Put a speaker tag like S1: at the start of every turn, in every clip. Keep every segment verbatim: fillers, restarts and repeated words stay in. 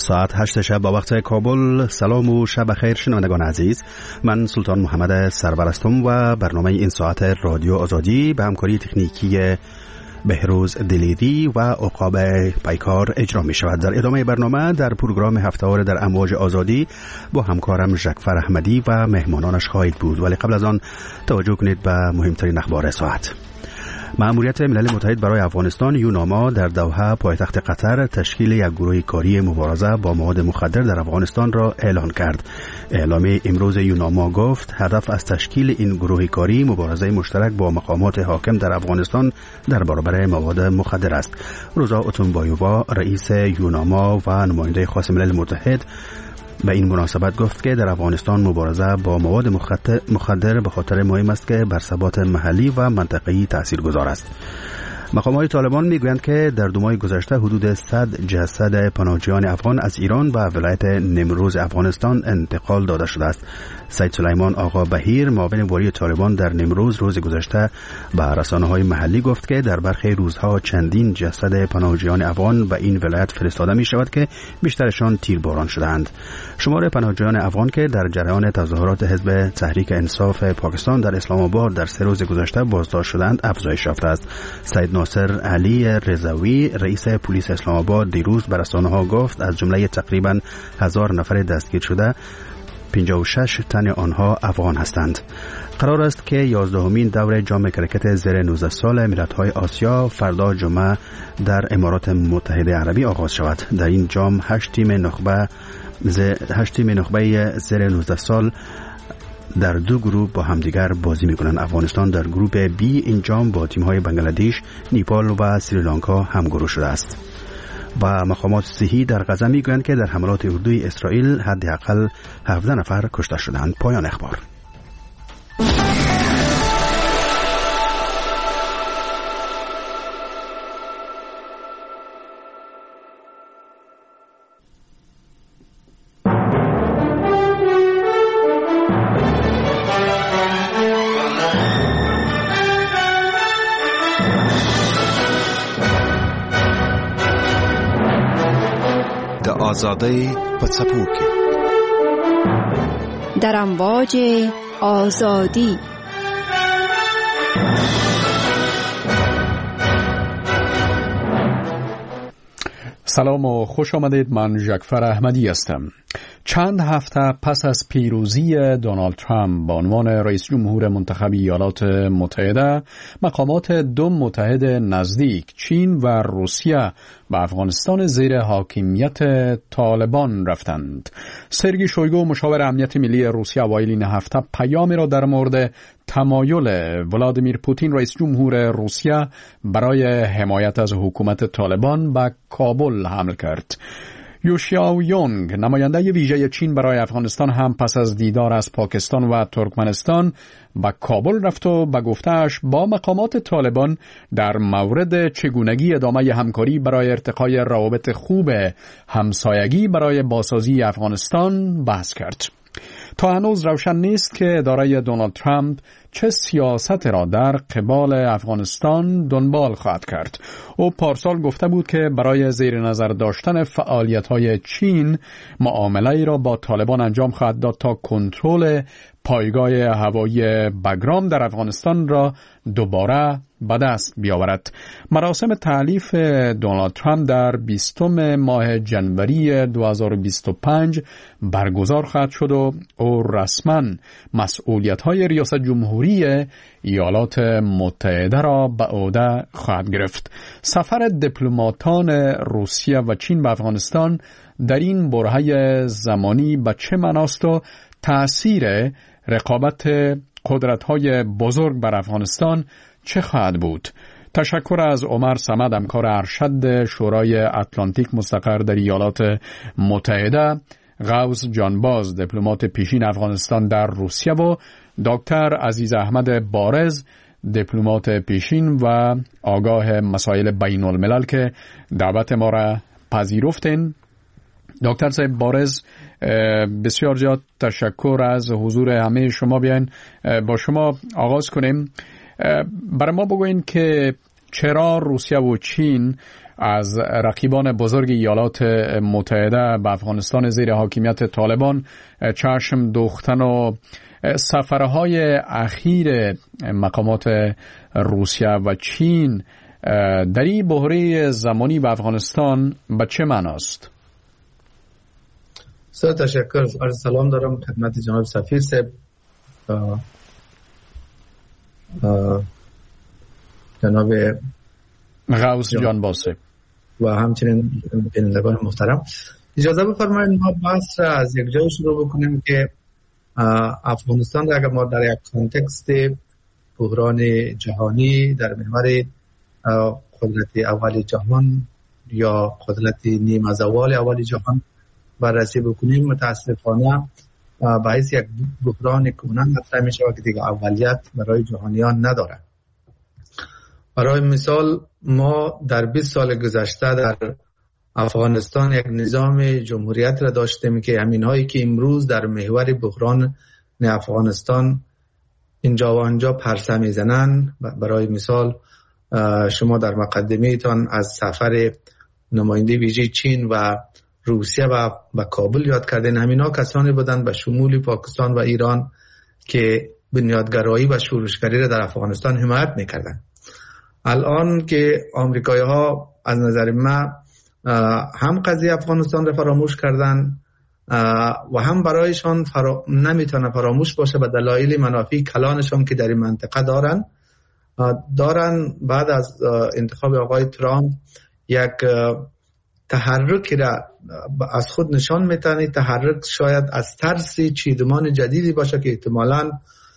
S1: ساعت هشت شب با وقت کابل. سلام و شب بخیر شنوندگان عزیز، من سلطان محمد سرور هستم و برنامه این ساعت رادیو آزادی به همکاری تکنیکی بهروز دلیری و عقاب پیکار اجرا می شود. در ادامه برنامه در پروگرام هفته‌وار در امواج آزادی با همکارم ژکفر احمدی و مهمانانش خواهید بود، ولی قبل از آن توجه کنید به مهمترین اخبار ساعت. مأموریت ملل متحد برای افغانستان یوناما در دوحه پایتخت قطر تشکیل یک گروه کاری مبارزه با مواد مخدر در افغانستان را اعلان کرد. اعلامیه امروز یوناما گفت هدف از تشکیل این گروه کاری مبارزه مشترک با مقامات حاکم در افغانستان در برابر مواد مخدر است. روزا اتونبایووا رئیس یوناما و نماینده خاص ملل متحد به این مناسبت گفت که در افغانستان مبارزه با مواد مخدر به خاطر مهم است که بر ثبات محلی و منطقه‌ای تاثیرگذار است. مقامات طالبان میگویند که در دو ماه گذشته حدود صد جسد پناهجویان افغان از ایران به ولایت نمروز افغانستان انتقال داده شده است. سید سلیمان آقا بهیر معاون والی طالبان در نمروز روز گذشته به رسانه‌های محلی گفت که در برخی روزها چندین جسد پناهجویان افغان به این ولایت فرستاده می شود که بیشترشان تیرباران شدند. شمار پناهجویان افغان که در جریان تظاهرات حزب تحریک انصاف پاکستان در اسلام آباد در سه روز گذشته بازداشت شدند افزایش یافته است. سید ناصر علی رضوی رئیس پلیس اسلام آباد دیروز به رسانه‌ها گفت از جمله تقریباً هزار نفر دستگیر شده پنجاه و شش تن آنها افغان هستند. قرار است که یازدهمین دور جام کرکت زیر نوزده سال ملت‌های آسیا فردا جمعه در امارات متحده عربی آغاز شود. در این جام هشت تیم نخبه هشت تیم نخبه زیر نوزده سال در دو گروه با همدیگر بازی می‌کنند. افغانستان در گروه بی این جام با تیم‌های بنگلادش، نیپال و سریلانکا همگروه شده است. و مقامات صحی در غزه میگویند که در حملات اردوی اسرائیل حداقل هفده نفر کشته شدند. پایان اخبار.
S2: آزادی پڅپوکي
S3: در امواج آزادی.
S4: سلام و خوش آمدید. من ژکفر احمدی هستم. چند هفته پس از پیروزی دونالد ترامپ به عنوان رئیس جمهور منتخب ایالات متحده، مقامات دو متحد نزدیک چین و روسیه به افغانستان زیر حاکمیت طالبان رفتند. سرگئی شویگو مشاور امنیت ملی روسیه اوایل این هفته پیامی را در مورد تمایل ولادیمیر پوتین رئیس جمهور روسیه برای حمایت از حکومت طالبان به کابل حمل کرد. یوشیاو یونگ نماینده ویژه چین برای افغانستان هم پس از دیدار از پاکستان و ترکمنستان به کابل رفت و به گفته‌اش با مقامات طالبان در مورد چگونگی ادامه همکاری برای ارتقای روابط خوب همسایگی برای بازسازی افغانستان بحث کرد. تا هنوز روشن نیست که اداره دونالد ترامپ چه سیاست را در قبال افغانستان دنبال خواهد کرد. او پارسال گفته بود که برای زیر نظر داشتن فعالیت‌های چین معامله‌ای را با طالبان انجام خواهد داد تا کنترل پایگاه هوایی بگرام در افغانستان را دوباره به دست بیاورد. مراسم تألیف دونالد ترامپ در بیستم ماه جنوری دو هزار و بیست و پنج برگزار خواهد شد و او رسما مسئولیت‌های ریاست جمهوری ایالات متحده را به عهده خواهد گرفت. سفر دیپلماتان روسیه و چین به افغانستان در این برهه زمانی به چه معناست و تأثیر رقابت قدرت‌های بزرگ بر افغانستان چه خواهد بود؟ تشکر از عمر صمد، همکار ارشد شورای اتلانتیک مستقر در ایالات متحده، غوث جانباز دیپلمات پیشین افغانستان در روسیه و دکتر عزیز احمد بارز دیپلمات پیشین و آگاه مسائل بین الملل که دعوت ما را پذیرفتین. دکتر صاحب بارز، بسیار زیاد تشکر از حضور همه شما. بیاین با شما آغاز کنیم. برای ما بگوین که چرا روسیه و چین از رقیبان بزرگ ایالات متحده به افغانستان زیر حاکمیت طالبان چشم دوختن و سفرهای اخیر مقامات روسیه و چین در این بحران زمانی به افغانستان به چه معناست؟
S5: سر تشکر. عرض سلام دارم خدمت جناب سفیر صاحب، جناب
S4: غوث جان باسه
S5: و همچنین بینندگان محترم. اجازه بفرمایید ما بحث را از یک جای شروع بکنیم که افغانستان را اگر ما در یک کانتکست بحران جهانی در محور قدرت اول جهان یا قدرت نیمه زوال اول جهان بررسی بکنیم، متاسفانه باعث یک بحران کهنه مطرح می شود که دیگه اولیت برای جهانیان نداره. برای مثال ما در بیست سال گذشته در افغانستان یک نظام جمهوریت را داشتیم که همین هایی که امروز در محور بحران افغانستان اینجا و آنجا پرسه میزنن. برای مثال شما در مقدمه تان از سفر نماینده ویژه چین و روسیه و به کابل یاد کردین. همینا کسانی بودند به شمول پاکستان و ایران که بنیادگرایی و شورشگری را در افغانستان حمایت میکردند. الان که آمریکایی ها از نظر من هم قضیه افغانستان را فراموش کردن و هم برایشان فرا... نمیتونه فراموش باشه به دلایل منافع کلانشان که در این منطقه دارن دارن بعد از انتخاب آقای ترامپ یک تحرکی را از خود نشان میتونه. تحرک شاید از ترس چیدمان جدیدی باشه که احتمالاً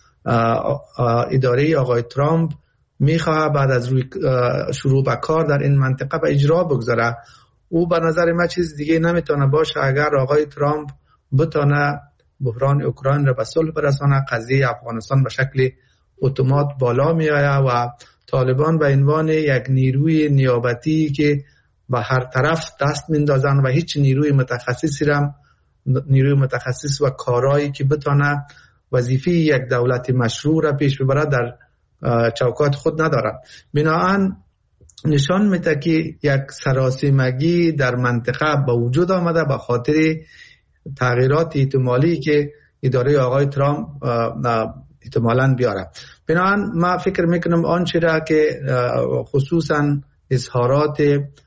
S5: اداره آقای ترامپ میخواه بعد از روی شروع به کار در این منطقه به اجرا بگذاره. او به نظر من چیز دیگه نمیتونه باشه اگر آقای ترامپ بتونه بحران اوکراین را به صلح برسانه، قضیه افغانستان به شکل اتومات بالا میآید و طالبان به عنوان یک نیروی نیابتی که به هر طرف دست میندازن و هیچ نیروی متخصصی را نیروی متخصص و کارایی که بتونه وظیفه یک دولت مشروع را پیش ببره در چوکات خود ندارن. بنابراین نشان میده که یک سراسیمگی در منطقه به وجود آمده به خاطر تغییرات احتمالی که اداره آقای ترامپ احتمالاً بیاره. بنابراین ما فکر میکنم آنچه را که خصوصاً اظهارات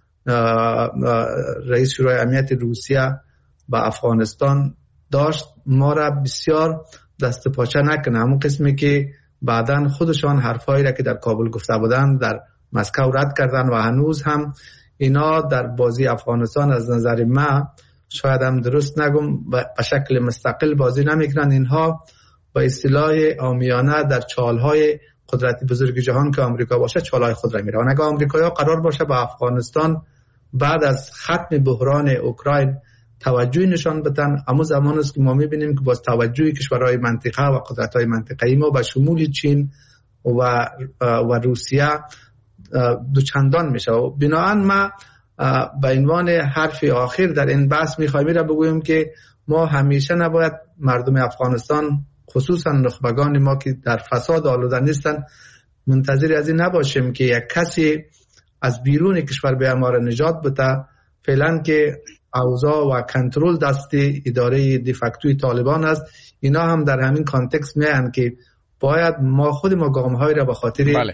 S5: رئیس شورای امنیت روسیه به افغانستان داشت ما را بسیار دست پاچه نکنه. همون قسمی که بعداً خودشان حرفایی را که در کابل گفته بودن در مسکو رد کردن و هنوز هم اینا در بازی افغانستان از نظر ما شاید هم درست نگم به شکل مستقل بازی نمیکنن. اینها با اصطلاح عامیانه در چالهای قدرت بزرگ جهان که آمریکا باشه چالهای خود را میرن. اگر آمریکا قرار باشه با افغانستان بعد از ختم بحران اوکراین توجهی نشان بدن، اما زمان است که ما میبینیم که باز توجهی کشورهای منطقه و قدرت‌های منطقه‌ای ما به شمول چین و و روسیه دوچندان میشه. و بنابراین ما به عنوان حرف آخر در این بحث میخوایم را بگویم که ما همیشه نباید مردم افغانستان خصوصا نخبگان ما که در فساد آلوده نیستن منتظر از این نباشیم که یک کسی از بیرون کشور به ما را نجات بده. فعلا که اوضاع و کنترل دست اداره دیفکتوی طالبان است، اینا هم در همین کانتکست میان که باید ما خود ما گام‌های را به خاطر بله.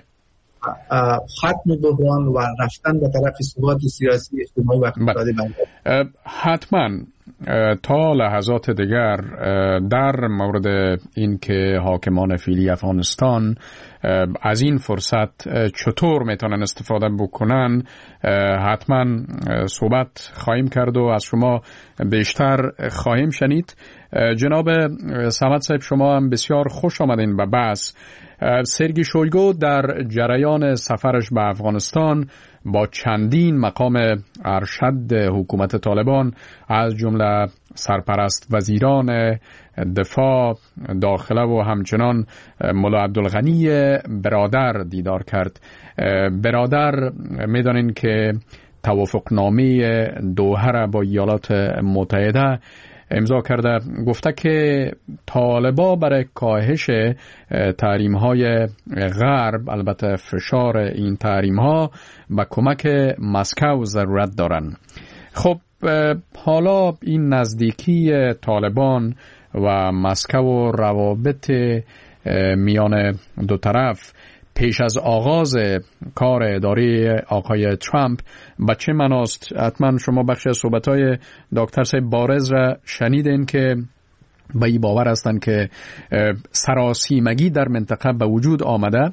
S5: ختم بحران و رفتن به طرف ثبات سیاسی اجتماعی و اقتصادی بله.
S4: حتما تا لحظات دیگر در مورد این که حاکمان فعلی افغانستان از این فرصت چطور میتونن استفاده بکنن حتما صحبت خواهیم کرد و از شما بیشتر خواهیم شنید. جناب صمد صاحب شما هم بسیار خوش آمدین به بحث. سرگی شویگو در جریان سفرش به افغانستان با چندین مقام ارشد حکومت طالبان از جمله سرپرست وزیران دفاع، داخله و همچنان ملا عبدالغنی برادر دیدار کرد. برادر میدانین که توافقنامه دوحه را با ایالات متحده امضا کرده. گفته که طالبا برای کاهش تحریم های غرب، البته فشار این تحریم ها، به کمک مسکو ضرورت دارن. خب حالا این نزدیکی طالبان و مسکو و روابط میان دو طرف پیش از آغاز کار اداره آقای ترامپ به چه معناست؟ حتما شما بخش از صحبت‌های دکتر صاحب بارز را شنیدین که به این باور هستند که سراسیمگی در منطقه به وجود آمده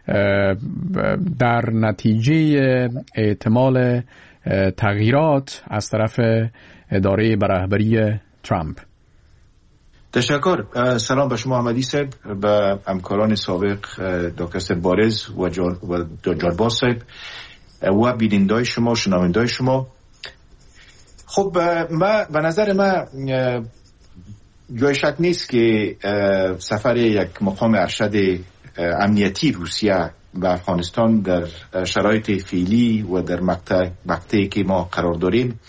S4: در نتیجه احتمال تغییرات از طرف اداره به رهبری ترامپ.
S6: تشکر. سلام به شما احمدی صاحب، به همکاران سابق دکتر صاحب بارز و جانباز صاحب و بینندای شما، شنوندای شما. خب ما به نظر ما جای شک نیست که سفر یک مقام ارشد امنیتی روسیه و افغانستان در شرایط فعلی و در مقطع مقطعی که ما قرار داریم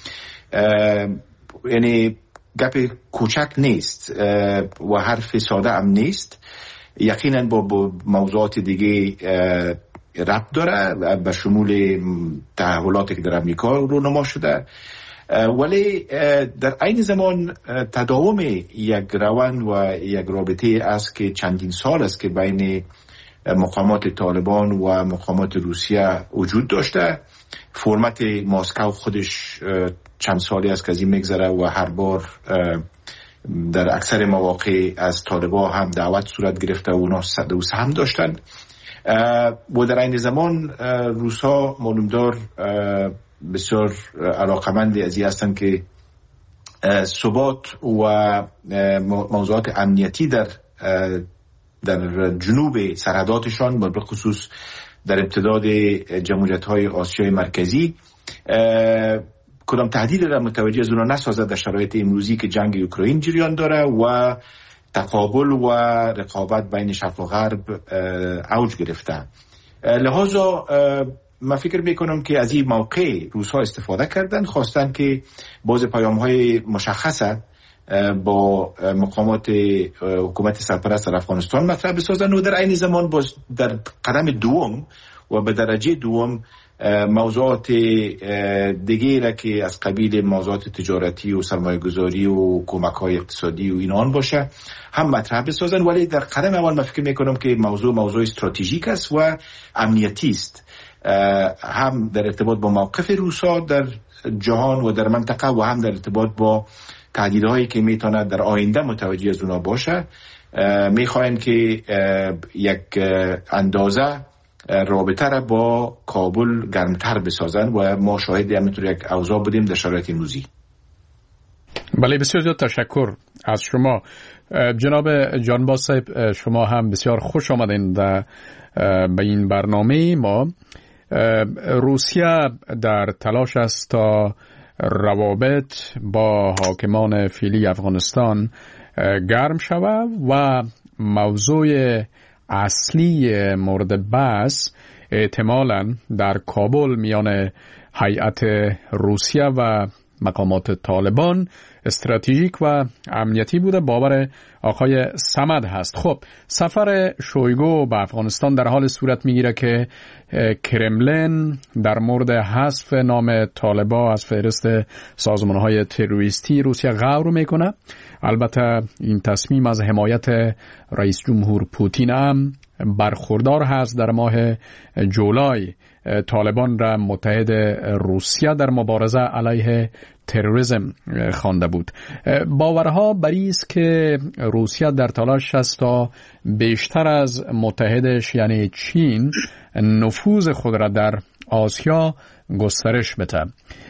S6: یعنی گپ کوچک نیست و حرف ساده هم نیست. یقینا با موضوعات دیگه ربط داره، به شمول تحولاتی که در امریکا رونما شده، ولی در عین زمان تداوم یک روند و یک رابطه است که چندین سال است که بین مقامات طالبان و مقامات روسیه وجود داشته. فرمت مسکو خودش چند سالی است که از این میگذره و هر بار در اکثر مواقع از طالبان هم دعوت صورت گرفته و اونا دوست هم داشتن و در این زمان روسا معلومدار بسیار علاقمند از این هستند که ثبات و موضوعات امنیتی در در جنوب سرحداتشان، به خصوص در امتداد جمهوریت‌های آسیای مرکزی، کدام تهدید را متوجه از اونا نسازد در شرایط امروزی که جنگ اوکراین جریان داره و تقابل و رقابت بین شرق و غرب اوج گرفته. لذا من فکر میکنم که از این موقع روس‌ها استفاده کردن، خواستن که باز پیام‌های مشخصه با مقامات حکومت سرپرست در افغانستان مطرح بسازن و در عین زمان باز در قدم دوم و به درجه دوم موضوعات دیگه را که از قبیل موضوعات تجارتی و سرمایه گذاری و کمک های اقتصادی و اینان باشه هم مطرح بسازن. ولی در قدم اول من فکر میکنم که موضوع موضوع استراتژیک است و امنیتی است، هم در ارتباط با موقف روسا در جهان و در منطقه و هم در ارتباط با تهدیدهایی که میتونه در آینده متوجه از اونا باشه. میخواین که یک اندازه رابطه را با کابل گرمتر بسازن و ما شاهد همینطور یک اوضاع بودیم در شرایط امروزی.
S4: بله، بسیار زیاد تشکر از شما جناب جانباز صاحب. شما هم بسیار خوش آمدین به این برنامه ما. روسیه در تلاش است تا روابط با حاکمان فعلی افغانستان گرم شود و موضوع اصلی مورد بحث احتمالاً در کابل میان هیئت روسیه و مقامات طالبان استراتژیک و امنیتی بوده، باور آقای صمد هست. خب سفر شویگو به افغانستان در حال صورت میگیره که کرملین در مورد حذف نام طالبان از فهرست سازمان‌های تروریستی روسیه غور میکنه. البته این تصمیم از حمایت رئیس جمهور پوتین هم برخوردار هست. در ماه جولای طالبان را متحد روسیه در مبارزه علیه تروریسم خوانده بود. باورها بر این است که روسیه در تلاش است تا بیشتر از متحدش یعنی چین نفوذ خود را در آسیا گسترش بده.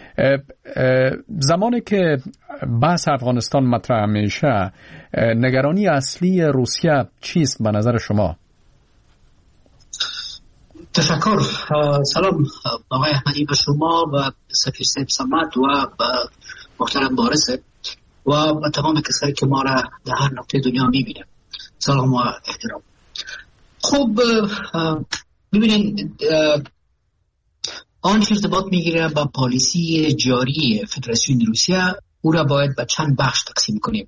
S4: زمانی که بحث افغانستان مطرح میشه، نگرانی اصلی روسیه چیست به نظر شما؟
S7: تشکر. سلام آقای احمدی به شما و سفیر صاحب صمد و محترم بارز و به تمام کسایی که ما را در هر نقطه دنیا میبینه. سلام و احترام. خب ببینید، آنچه ارتباط میگیره با پالیسی جاری فدراسیون روسیه او را باید به چند بخش تقسیم کنیم.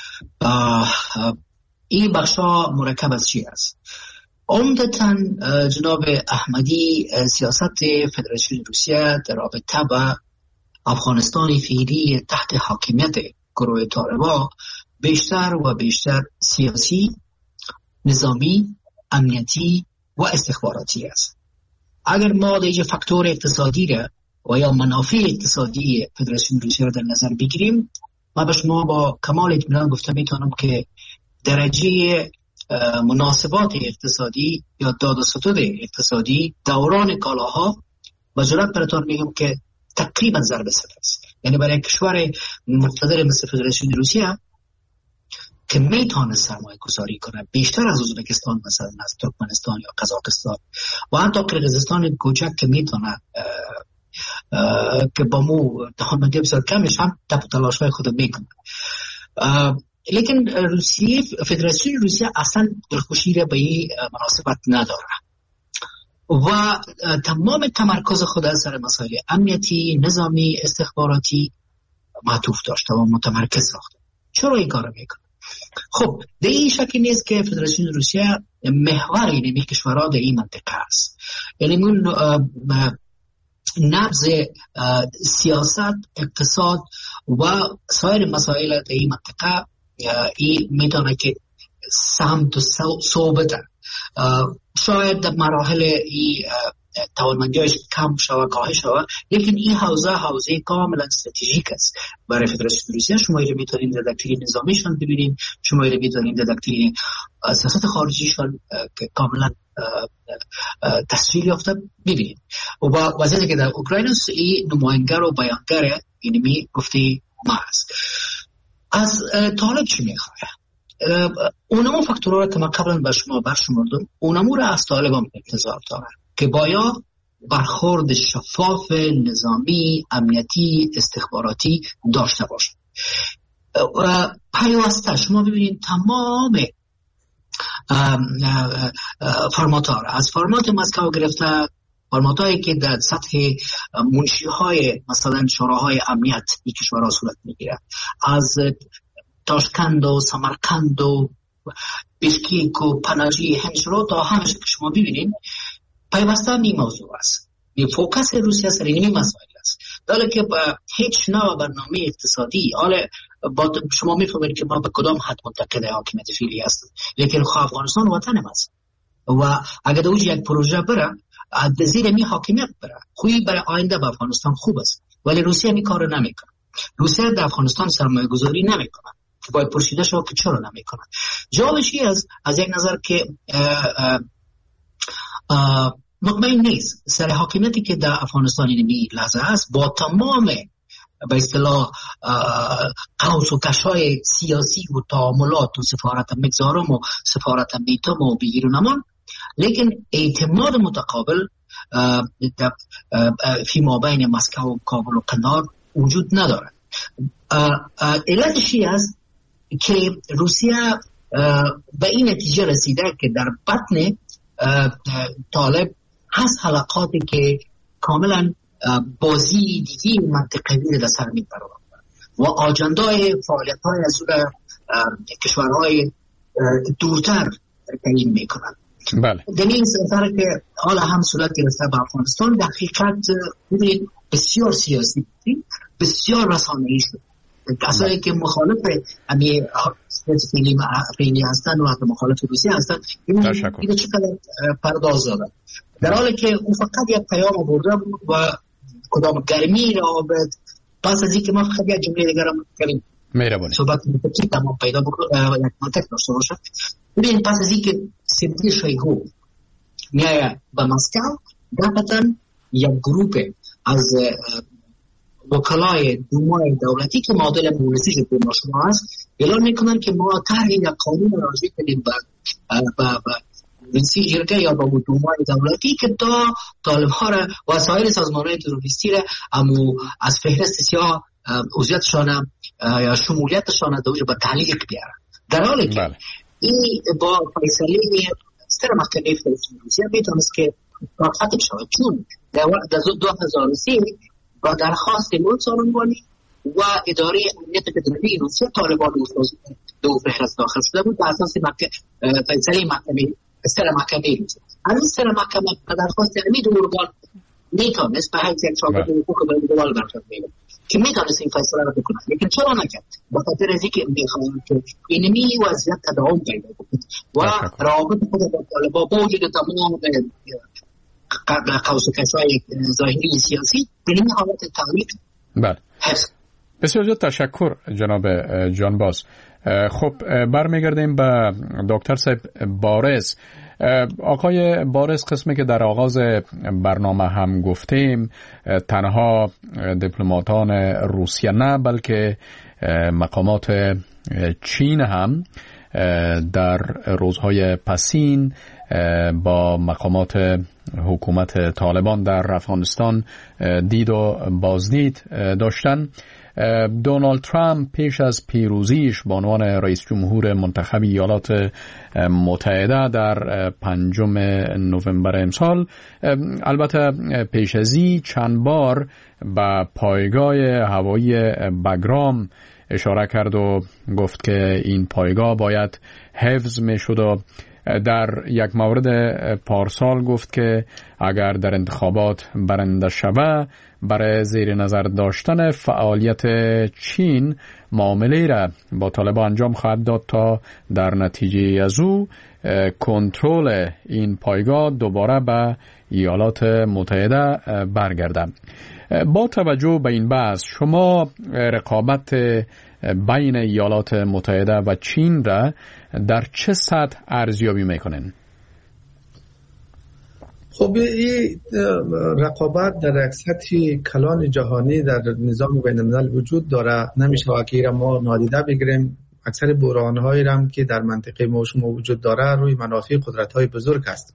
S7: این بخش ها مرکب از چی است؟ عمدتاً جناب احمدی سیاست فدراسیون روسیه در رابطه با افغانستان فعلی تحت حاکمیت گروه طالبان بیشتر و بیشتر سیاسی، نظامی، امنیتی و استخباراتی است. اگر ما دیگه فاکتور اقتصادی را و یا منافع اقتصادی فدراسیون روسیه را در نظر بگیریم، ما به شما با کمال اطمینان گفته میتونم که درجه مناسبات اقتصادی یا داد و ستد اقتصادی دوران کالاها و جرات براتون میگم که تقریبا ضرب صفر است. یعنی برای کشور مقتدر مثل فدراسیون روسیه که میتونه سرمایه گذاری کنه بیشتر از ازبکستان، مثلا از ترکمنستان یا قزاقستان و حتی قرقیزستان کوچک که میتونه که با مو دهانمندی بسیار کمش هم تپ و تلاش‌های خود میکنه. لیکن روسیه، فدراسیون روسیه اصلا دلخوشی را به این مناسبت نداره و تمام تمرکز خود از سر مسائل امنیتی، نظامی، استخباراتی معطوف داشته و متمرکز ساخته. چرا این کار میکنه؟ خب در این شکی نیست که فدراسیون روسیه محور اینمی کشورها در این منطقه است. یعنی من نبض سیاست، اقتصاد و سایر مسائل در این منطقه این میتونه که سمت و صوبت شاید در مراحل این توانمندیش کم شود، کاهش شود، لیکن این حوزه حوزه کاملا استراتژیک است برای فدراسیون روسیه. شما اینو میتونید در دکترین نظامیشان ببینید، شما اینو میتونید در دکترین سیاست خارجیشان که کاملا تصویر یافته ببینید. و وضعیتی که در اوکراین است این نماینگر و بیانگر اینمی گفته ما است. از طالب چی میخواه؟ اونمو فاکتورها که ما قبلا به شما برشمردم، اونمو را از طالب هم انتظار داره که باید برخورد شفاف، نظامی، امنیتی، استخباراتی داشته باشه. پیوسته شما ببینید تمام فرمات ها را از فرمات مسکو گرفته، فرمات هایی که در سطح منشی های مثلا شوراهای امنیت این کشورها صورت میگیره، از تاشکند و سمرقند و بیشکیک و پناجی همشرو تا همش که شما ببینید پیوسته می موضوع است. می فوکس روسیه سر اینمی مسائل است. داره که با هیچ نوع برنامه اقتصادی، حالا با شما میفهمید که ما به کدام حد منتقد حاکمیت فعلی هستیم، لیکن خواه افغانستان وطن ماست و اگر دوج یک پروژه بره از زیر می حاکمیت بره خویی برای آینده به افغانستان خوب است، ولی روسیه می کار نمیکنه. روسیه در افغانستان سرمایه گذاری نمیکنه که باید پرسیده شد که چرا نمیکنه. جوابش از از یک نظر که اه اه اه مطمئن نیست سر حاکمیتی که در افغانستان اینمی لحظه است با تمام به اصطلاح قوس و کشای سیاسی و تعاملات و سفارت مگذارم و سفارت میتم و بگیر و نمان، لیکن اعتماد متقابل فی مابین مسکو و کابل و قندهار وجود نداره. علتشی است که روسیه به این نتیجه رسیده که در بطن طالب هست حلقاتی که کاملا بازی دیگی منطقوی در سر میبره و آجندای فعالیت های از کشورهای دورتر تعیین میکنن.
S4: بله.
S7: در این سفر که حالا هم صورت گرفته به افغانستان در حقیقت ببینید بسیار سیاسی، بسیار رسانه‌ای شد. کسایی که مخالف امی فعلی هستن و حتی مخالف روسیه هستن اینو چقدر پرداز دادن، در حالی که اون فقط یک پیام برده بود و کدام گرمی رابط. پس از اینکه ما فقط یک جمله دیگر هم کردیم
S4: مهربانی
S7: صحبت می‌کنیم تمام پیدا بکنه و یک منطق داشته باشه. ببین پس از اینکه سرگی شویگو میایه به مسکو، دقیقاً یک گروپ از وکلای دومای دولتی که معادل مونسی جمهوری شما هست اعلام میکنن که ما طرح یک قانون راجع کنیم به رئیسی جرگه یا با دومای دولتی که تا طالب ها را و سایر سازمان‌های تروریستی را امو از فهرست سیاه عضویتشان یا شمولیتشان دوجه به تعلیق بیاره، در حالی که این با فیصله سر محکمه فدراسیون روسیه میتونست که ختم شود، چون در دو هزار و سه با درخواست ملک سارنگانی و اداره امنیت فدرالی روسیه طالبان دو فهرست داخل شده بود بر اساس فیصله محکمه سر محکمه روسیه. از سر محکمه به درخواست امید ارگان میتونست به حیث یک شاگرد حقوق بین‌الملل برخورد می‌کرد که میتونست این فیصله را بکنه، لیکن چرا نکرد؟ به خاطر از اینکه میخواهد که اینمی وضعیت تداوم پیدا کند و روابط خود با طالبان با وجود تمام قوس قزح‌های ظاهری سیاسی در این حالت تعلیق هست.
S4: بسیار زیاد تشکر جناب جانباز. خب برمیگردیم به دکتر صاحب بارس. آقای بارس، قسمی که در آغاز برنامه هم گفتیم، تنها دیپلماتان روسیه نه بلکه مقامات چین هم در روزهای پسین با مقامات حکومت طالبان در افغانستان دید و بازدید داشتن. دونالد ترامپ پیش از پیروزیش به عنوان رئیس جمهور منتخب ایالات متحده در پنجم نوامبر امسال البته پیش ازی چند بار به پایگاه هوایی بگرام اشاره کرد و گفت که این پایگاه باید حفظ می شد و در یک مورد پارسال گفت که اگر در انتخابات برنده شوه برای زیر نظر داشتن فعالیت چین معامله را با طالبان انجام خواهد داد تا در نتیجه از او کنترل این پایگاه دوباره به ایالات متحده برگرده. با توجه به این بحث شما رقابت بین ایالات متحده و چین را در چه سطح ارزیابی میکنین؟
S5: خب این رقابت در یک سطح کلان جهانی در نظام بین الملل وجود داره، نمیشه واقعی را ما نادیده بگیریم. اکثر بحران‌هایی هم که در منطقه ما شما وجود داره روی منافع قدرت‌های بزرگ است.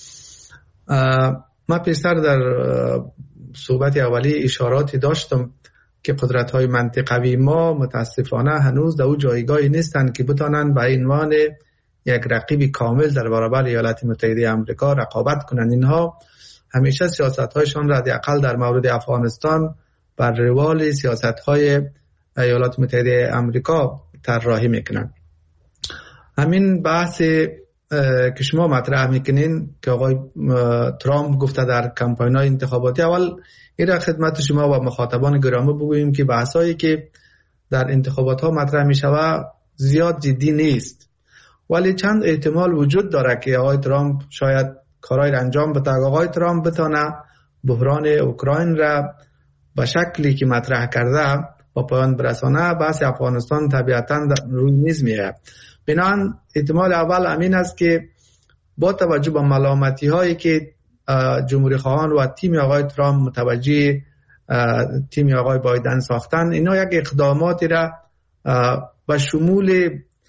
S5: من پیشتر در صحبت اولی اشاراتی داشتم که قدرت‌های منطقوی ما متاسفانه هنوز در اون جایگاهی نیستند که بتوانند به عنوان یک رقیب کامل در برابر ایالات متحده آمریکا رقابت کنند. اینها همیشه سیاست‌هایشان را حداقل در مورد افغانستان بر روال سیاست‌های ایالات متحده آمریکا طراحی میکنند. همین بحث که شما مطرح میکنین که آقای ترامپ گفته در کمپاین‌های انتخاباتی، اول این را خدمت شما و مخاطبان گرامی بگوییم که بحثایی که در انتخابات ها مطرح می شود زیاد جدی نیست، ولی چند احتمال وجود داره که آقای ترامپ شاید کارهای را انجام بده. آقای ترامپ بتونه بحران اوکراین را به شکلی که مطرح کرده با پایان برسانه، بحث افغانستان طبیعتاً روی میز میاد. بنابراین احتمال اول امین است که با توجه به ملامتی هایی که جمهوری خواهان و تیم آقای ترامپ متوجه تیم آقای بایدن ساختن، اینا یک اقداماتی را به شمول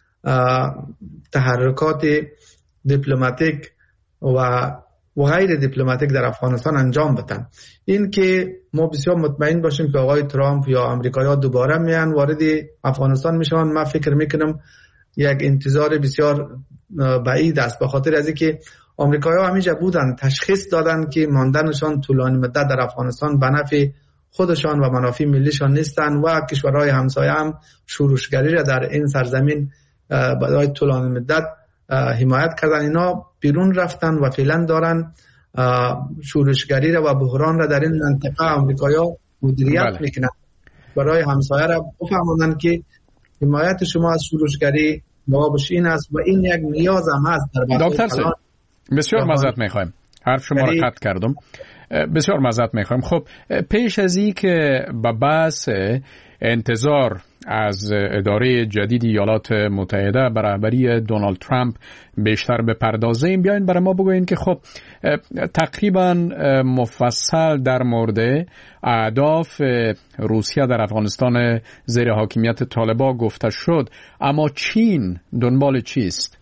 S5: تحرکات دیپلماتیک و غیر دیپلماتیک در افغانستان انجام بدن. این که ما بسیار مطمئن باشیم که آقای ترامپ یا امریکایی‌ها دوباره میان وارد افغانستان میشن، من فکر میکنم یک انتظار بسیار بعید است، به خاطر از اینکه آمریکایی‌ها همیشه بودن تشخیص دادن که ماندنشان طولانی مدت در افغانستان به نفع خودشان و منافع ملیشان نیستن و کشورهای همسایه هم شورشگری را در این سرزمین برای طولانی مدت حمایت کردن. اینا بیرون رفتن و فعلا دارن شورشگری را و بحران را در این منطقه آمریکایی‌ها مدیریت میکنن. برای همسایه را بفهمونن که حمایت شما از شورشگری جوابش این است و این یک نیاز هم هست.
S4: دکتر سید بسیار معذرت میخوایم، حرف شما را قطع کردم، بسیار معذرت میخوایم. خب پیش از این که به بحث انتظار از اداره جدید ایالات متحده به رهبری دونالد ترامپ بیشتر بپردازیم، بیاین برای ما بگوین که خب تقریبا مفصل در مورد اهداف روسیه در افغانستان زیر حاکمیت طالبان گفته شد، اما چین دنبال چیست؟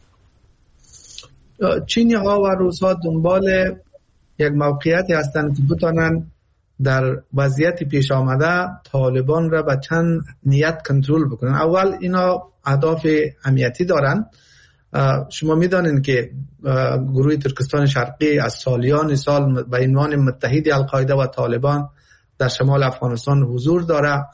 S5: چینی ها و روس ها دنبال یک موقعیتی هستند که بتوانند در وضعیت پیش آمده طالبان را به چند نیت کنترل بکنن. اول اینا اهداف امنیتی دارن. شما میدانید که گروه ترکستان شرقی از سالیان سال به عنوان متحد القاعده و طالبان در شمال افغانستان حضور داره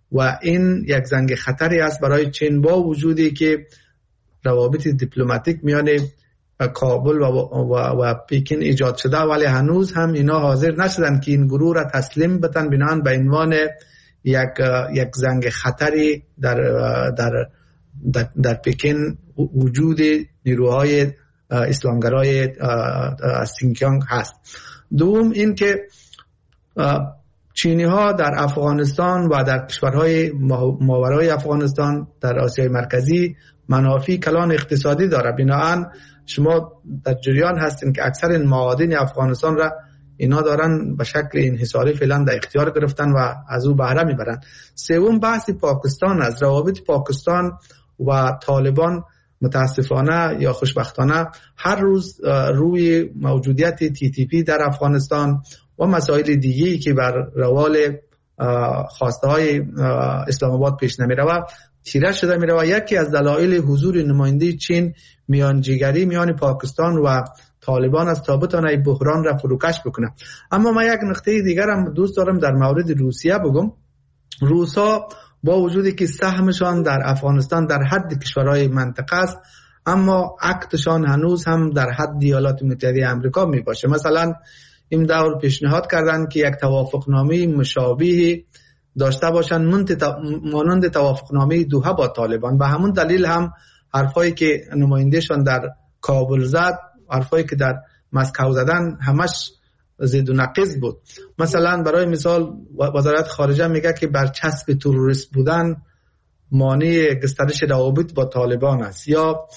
S5: و این یک زنگ خطری است برای چین، با وجودی که روابط دیپلماتیک میان کابل و, و, و پکین ایجاد شده، ولی هنوز هم اینا حاضر نشدن که این گروه را تسلیم بتن، بنان به عنوان یک یک زنگ خطری در در در, در پکین وجود نیروهای اسلامگرای سینکیانگ هست. دوم این که چینی ها در افغانستان و در کشورهای ماورای افغانستان در آسیای مرکزی منافع کلان اقتصادی داره. بنابراین شما در جریان هستین که اکثر این معادن افغانستان را اینا دارن به شکل انحصاری فعلا در اختیار گرفتن و از او بهره میبرن. سوم بحث پاکستان از روابط پاکستان و طالبان متاسفانه یا خوشبختانه هر روز روی موجودیت تی تی پی در افغانستان و مسائل دیگه‌ای که بر روال خواسته های اسلام آباد پیش نمی روه تیره شده می روه. یکی از دلایل حضور نماینده چین میانجیگری میان پاکستان و طالبان است تا بتونه بحران را فروکش بکنه. اما من یک نکته دیگر هم دوست دارم در مورد روسیه بگم. روسا با وجودی که سهمشان در افغانستان در حد کشورهای منطقه است، اما عکتشان هنوز هم در حد ایالات متحده آمریکا می باشه. مثلا این دور پیشنهاد کردن که یک توافقنامه مشابه داشته باشن مانند توافقنامه دوحه با طالبان. به همون دلیل هم حرفایی که نمایندهشان در کابل زد، حرفایی که در مسکو زدن، همش ضد و نقیض بود. مثلا برای مثال وزارت خارجه میگه که برچسب تروریست بودن مانع گسترش روابط با طالبان است، یا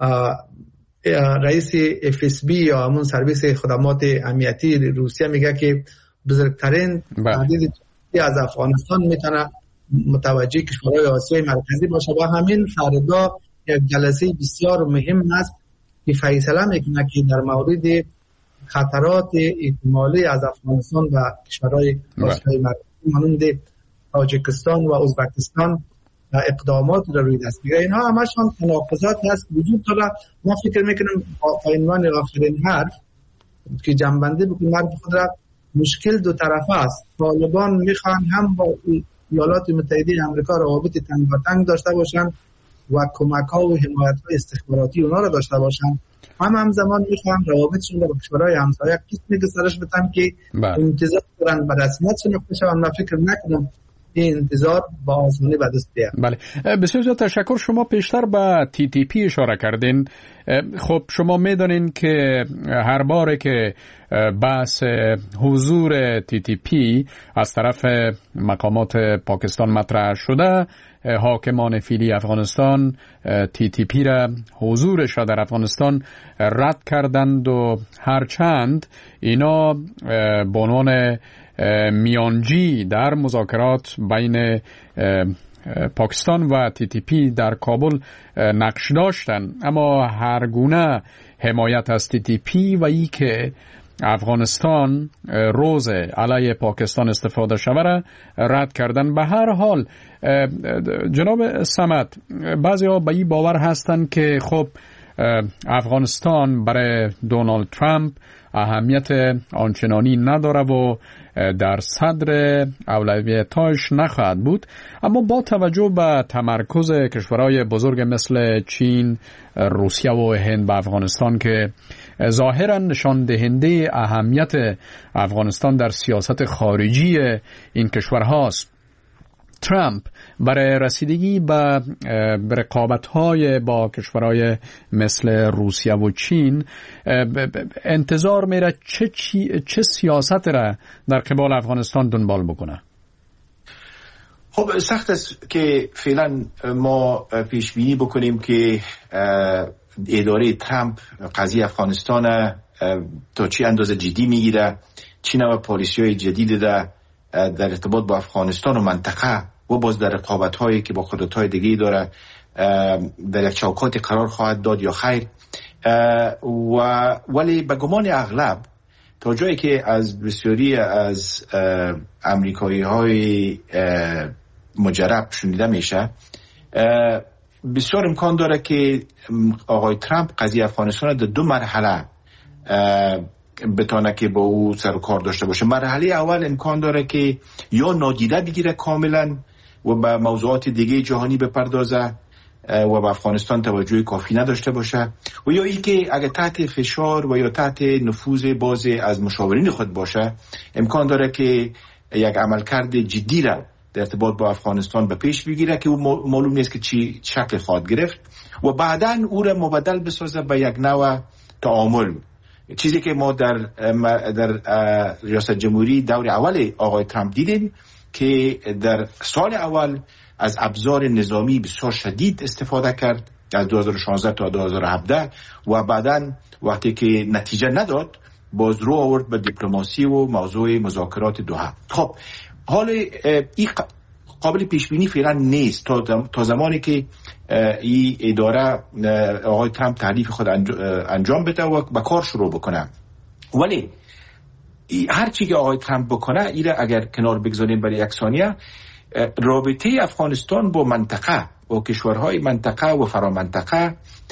S5: رئیس اف اس بی یا همون سرویس خدمات امنیتی روسیه میگه که بزرگترین تهدید از افغانستان میتونه متوجه کشورهای آسیای مرکزی باشه. و همین فردا یک جلسه بسیار مهم است که فیصله میکنه که در مورد خطرات احتمالی از افغانستان و کشورهای آسیای مرکزی مانند تاجیکستان و ازبکستان اقدامات را روی دست میگیره. اینها همشون تناقضات هست وجود داره. ما فکر میکنم با عنوان آخرین حرف که جنبنده بکنیم حرف خود را، مشکل دو طرفه است. طالبان میخوان هم با ایالات متحده آمریکا روابط تنگاتنگ داشته باشن و کمک ها و حمایت های استخباراتی اونا را داشته باشن، هم همزمان میخوان روابطشون با کشورهای همسایه قسمی گسترش بدن که انتظار دارن به رسمیتشون بشه. من فکر نکنم این انتظار با آسانی به دست بیاد.
S4: بله، بسیار زیاد تشکر. شما پیشتر به تی تی پی اشاره کردین. خب شما میدونین که هر باره که بحث حضور تی تی پی از طرف مقامات پاکستان مطرح شده، حاکمان فعلی افغانستان تی تی پی را حضورش را در افغانستان رد کردند و هرچند اینا به عنوان میانجی در مذاکرات بین پاکستان و تی تی پی در کابل نقش داشتن، اما هر گونه حمایت از تی تی پی و ای که افغانستان روز علیه پاکستان استفاده شود رد کردن. به هر حال جناب صمد، بعضی ها به این باور هستند که خب افغانستان برای دونالد ترامپ اهمیت آنچنانی نداره و در صدر اولویتاش نخواهد بود، اما با توجه به تمرکز کشورهای بزرگ مثل چین، روسیه و هند به افغانستان که ظاهرا نشان دهنده اهمیت افغانستان در سیاست خارجی این کشورهاست، ترامپ برای رسیدگی به رقابت‌های با کشورهای مثل روسیه و چین انتظار میره چه, چه سیاست را در قبال افغانستان دنبال بکنه؟
S6: خب سخت است که فعلا ما پیش بینی بکنیم که اداره ترامپ قضیه افغانستان تا چه اندازه جدی میگیره، چی نوع پالیسی‌های جدید ده در ارتباط با افغانستان و منطقه و باز در رقابت‌هایی که با قدرت‌های دیگه‌ای داره در یک چوکاتی قرار خواهد داد یا خیر. و ولی به گمان اغلب تا جایی که از بسیاری از امریکایی‌های مجرب شنیده میشه، بسیار امکان داره که آقای ترامپ قضیه افغانستان در دو مرحله بتونه که با او سر و کار داشته باشه. مرحله اول امکان داره که یا نادیده بگیره کاملا و به موضوعات دیگه جهانی بپردازه و به افغانستان توجه کافی نداشته باشه، و یا ای که اگر تحت فشار و یا تحت نفوذ باز از مشاورین خود باشه، امکان داره که یک عملکرد جدی را در ارتباط با افغانستان به پیش بگیره که او معلوم نیست که چی شکل خواهد گرفت و بعداً او را مبدل بسازه به یک نوع تعامل. چیزی که ما در در ریاست جمهوری دور اول آقای ترامپ دیدیم که در سال اول از ابزار نظامی بسیار شدید استفاده کرد از دو هزار و شانزده تا دو هزار و هفده و بعداً وقتی که نتیجه نداد باز رو آورد به دیپلماسی و موضوع مذاکرات دوحه. خب حال این قابل پیش بینی فعلا نیست تا تا زمانی که این اداره آقای ترامپ تعریف خود انجام بده و به کار شروع بکنه. ولی هر چی که آقای ترامپ بکنه ایره اگر کنار بگذاریم برای یک ثانیه، رابطه افغانستان با منطقه و کشورهای منطقه و فرامنطقه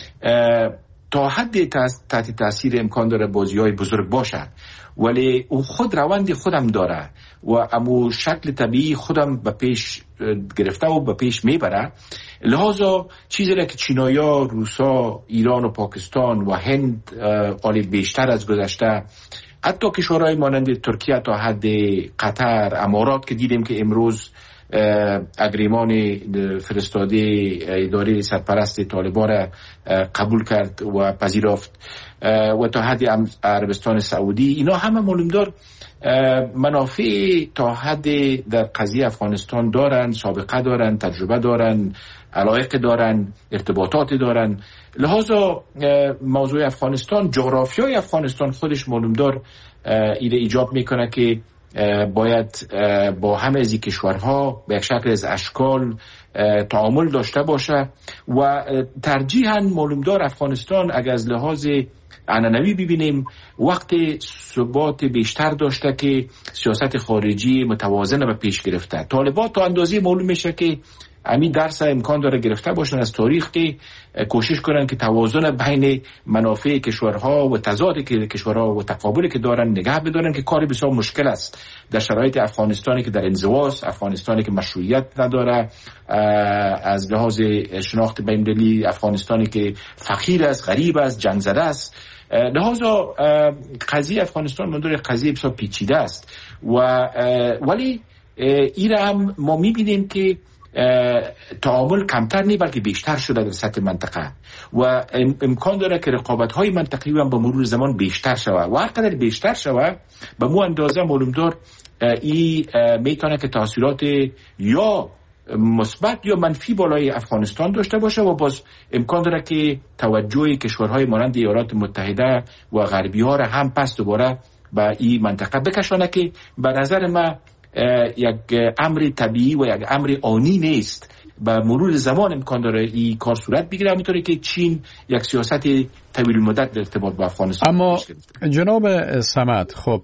S6: تا حد تحت تاثیر امکان داره بازی‌های بزرگ باشه، ولی او خود روند خودم داره و امو شکل طبیعی خودم به پیش گرفته و به پیش میبره. لحاظا چیزی را که چینایا، روسا، ایران و پاکستان و هند آلی بیشتر از گذشته، حتی کشورهای مانند ترکیه تا حد قطر، امارات که دیدیم که امروز اگریمان فرستاده اداره سرپرست طالبان را قبول کرد و پذیرفت و تا حد عربستان سعودی، اینا همه معلومدار منافع تا حد در قضیه افغانستان دارن، سابقه دارن، تجربه دارن، علایق دارن، ارتباطات دارن. لحاظا موضوع افغانستان، جغرافیای افغانستان خودش معلومدار ایده ایجاب میکنه که باید با همه از این کشورها به یک شکل از اشکال تعامل داشته باشه و ترجیحاً معلومدار افغانستان اگر از لحاظ عنعنوی ببینیم وقت ثبات بیشتر داشته که سیاست خارجی متوازن به پیش گرفته. طالبان تا اندازه معلوم میشه که همین درس امکان داره گرفته باشن از تاریخ که کوشش کنن که توازن بین منافع کشورها و تضاد کشورها و تقابلی که دارن نگه بدارن، که کار بسیار مشکل است در شرایط افغانستانی که در انزواست، افغانستانی که مشروعیت نداره از لحاظ شناخت بین‌المللی، افغانستانی که فقیر است، غریب است، جنگ زده است. لحاظا قضیه افغانستان منظور قضیه بسیار پیچیده است و ولی این هم ما میبینیم که تعامل کمتر نی بلکه بیشتر شده در سطح منطقه و امکان داره که رقابت‌های منطقی هم به مرور زمان بیشتر شود و هر قدر بیشتر شود به مو اندازه معلومدار این میتونه که تاثیرات یا مثبت یا منفی بالای افغانستان داشته باشه و باز امکان داره که توجه کشورهای مانند ایالات متحده و غربی ها را هم پس دوباره به این منطقه بکشانه که به نظر من یک امر طبیعی و یک امر آنی نیست. به مرور زمان امکان داره این کار صورت بگیره، همینطوری که چین یک سیاست طویل مدت در ارتباط با افغانستان.
S4: اما جناب صمد، خب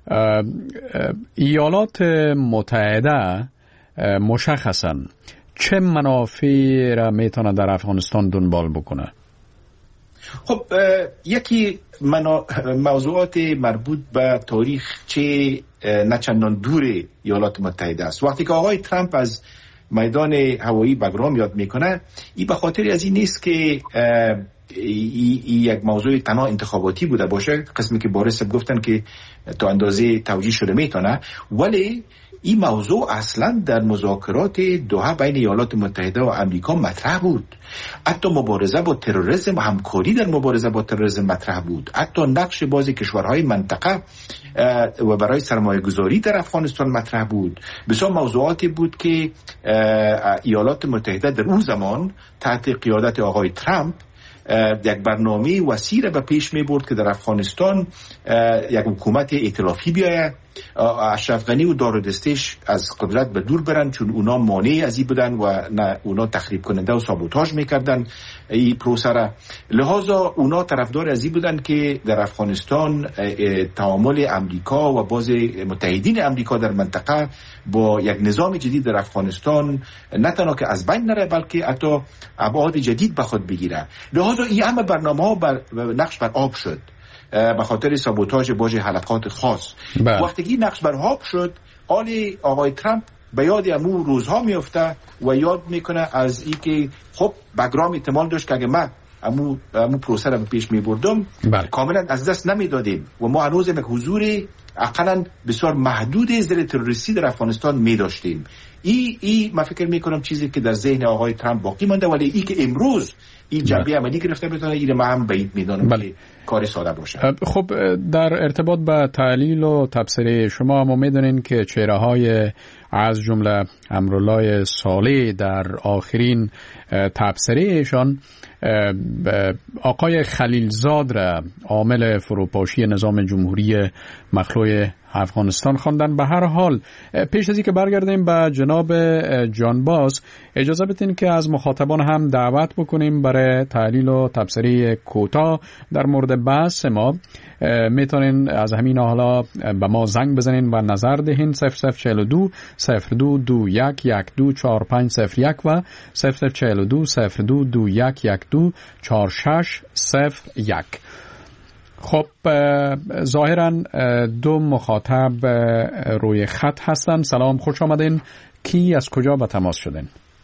S4: ایالات متحده مشخصاً چه منافعی را میتونه در افغانستان دنبال بکنه؟
S6: خب یکی منا... موضوعات مربوط به تاریخ چه نچندان دور ایالات متحده است. وقتی که آقای ترامپ از میدان هوایی بگرام یاد میکنه، این به خاطر از این نیست که ای, ای یک موضوع تنها انتخاباتی بوده باشه، قسمی که بارس گفتن که تا اندازه توجیه شده میتونه، ولی این موضوع اصلا در مذاکرات دوحه بین ایالات متحده و امریکا مطرح بود. حتی مبارزه با تروریسم و همکاری در مبارزه با تروریسم مطرح بود. حتی نقش بازی کشورهای منطقه و برای سرمایه گذاری در افغانستان مطرح بود. بسیار موضوعاتی بود که ایالات متحده در اون زمان تحت قیادت آقای ترامپ یک برنامه وسیع را به پیش می برد که در افغانستان یک حکومت ائتلافی بیاید، اشرف غنی و دار و دستش از قدرت به دور برن، چون اونا مانع از این بودن و نه اونا تخریب کننده و سابوتاژ میکردن این پروسه را. لحاظا اونا طرفدار از این بودن که در افغانستان تعامل امریکا و باز متحدین امریکا در منطقه با یک نظام جدید در افغانستان نه تنها که از بین نره بلکه حتی ابعاد جدید به خود بگیره. لحاظا این همه برنامه‌ها بر نقش بر آب شد به خاطر سابوتاژ باج حلقات خاص. وقتی که نقش بر آب شد، آلی آقای ترامپ به یاد امو روزها میفته و یاد میکنه از ای که خب بگرام احتمال داشت که اگه من امو امو پروسه رو پیش میبردم کاملا از دست نمیدادیم و ما هنوز یک حضور اقلا بسیار محدود ضد تروریستی در افغانستان می داشتیم. ای ای من فکر میکنم چیزی که در ذهن آقای ترامپ باقی مانده، ولی ای که امروز این جنبه عملی گرفته بتونه این ما هم بعید میدونم بله. که کار ساده باشه.
S4: خب در ارتباط با تحلیل و تبصره شما ما میدونین که چهره های از جمله امرالله صالح در آخرین تبصره ایشان آقای خلیلزاد را عامل فروپاشی نظام جمهوری مخلوع افغانستان خواندن. به هر حال پیش از اینکه برگردیم به جناب جانباز اجازه بدین که از مخاطبان هم دعوت بکنیم برای تحلیل و تبصره کوتاه در مورد بحث ما. میتونین از همین حالا به ما زنگ بزنین و نظر دهین صفر صفر چهل و دو صفر دو دو یک یک دو چهار پنج صفر یک و صفر صفر چهل و دو صفر دو دو یک یک دو چهار شش صفر یک. خب ظاهرا دو مخاطب روی خط هستن. سلام، خوش آمدین. کی از کجا به تماس شدین؟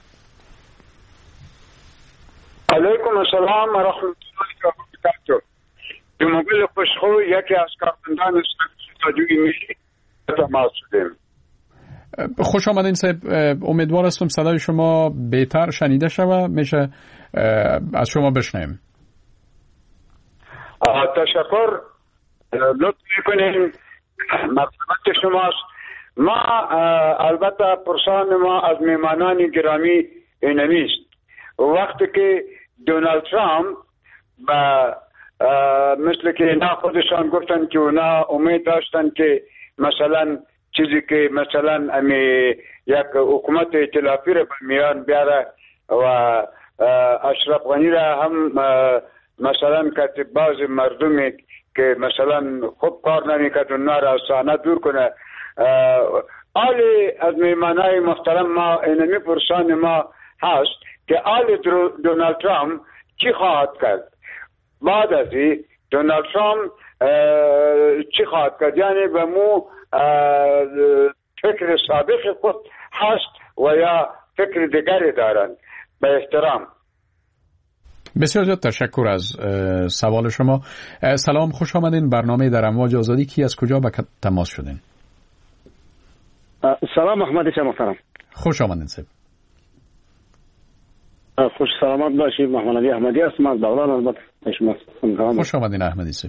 S8: علیکم السلام و رحمت الله و برکاته. جمهوری خوشخو یکی از کارمندان رادیوی ملی به تماس شدیم.
S4: خوش آمدین صاحب. امیدوار هستم صدای شما بهتر شنیده شود، میشه از شما بشنویم.
S8: تشکر، لطف میکنیم، مطلبت شماست. ما البته پرسان ما از میمانان گرامی اینمیست. وقتی که دونالد ترامپ با مثل که اینا خودشان گفتن که اونا امید داشتن که مثلا چیزی که مثلا امی یک حکومت ائتلافی را میان بیاره و اشرف غنی را هم مثلا که بعض مردمی که مثلا خوب کار نمیکرد اونا را از صحنه دور کنه. آلی از میمانای محترم ما اینمی پرسان ما هست که آلی دونالد ترامپ چی خواهد کرد؟ بعد از این دونالد ترامپ چی خواهد کرد؟ یعنی به مو فکر سابق خود هست و یا فکر دیگری دارن؟ به احترام.
S4: بسیار زیاد تشکر از سوال شما. سلام، خوش آمدین. برنامه در امواج آزادی. کی از کجا به تماس شدین؟
S9: سلام، احمد شما محترم.
S4: خوش آمدین صاحب.
S9: خوش سلامت باشید. محمد علی احمدی هستم از بغلان. البته شما
S4: خوش آمدین احمدی صاحب.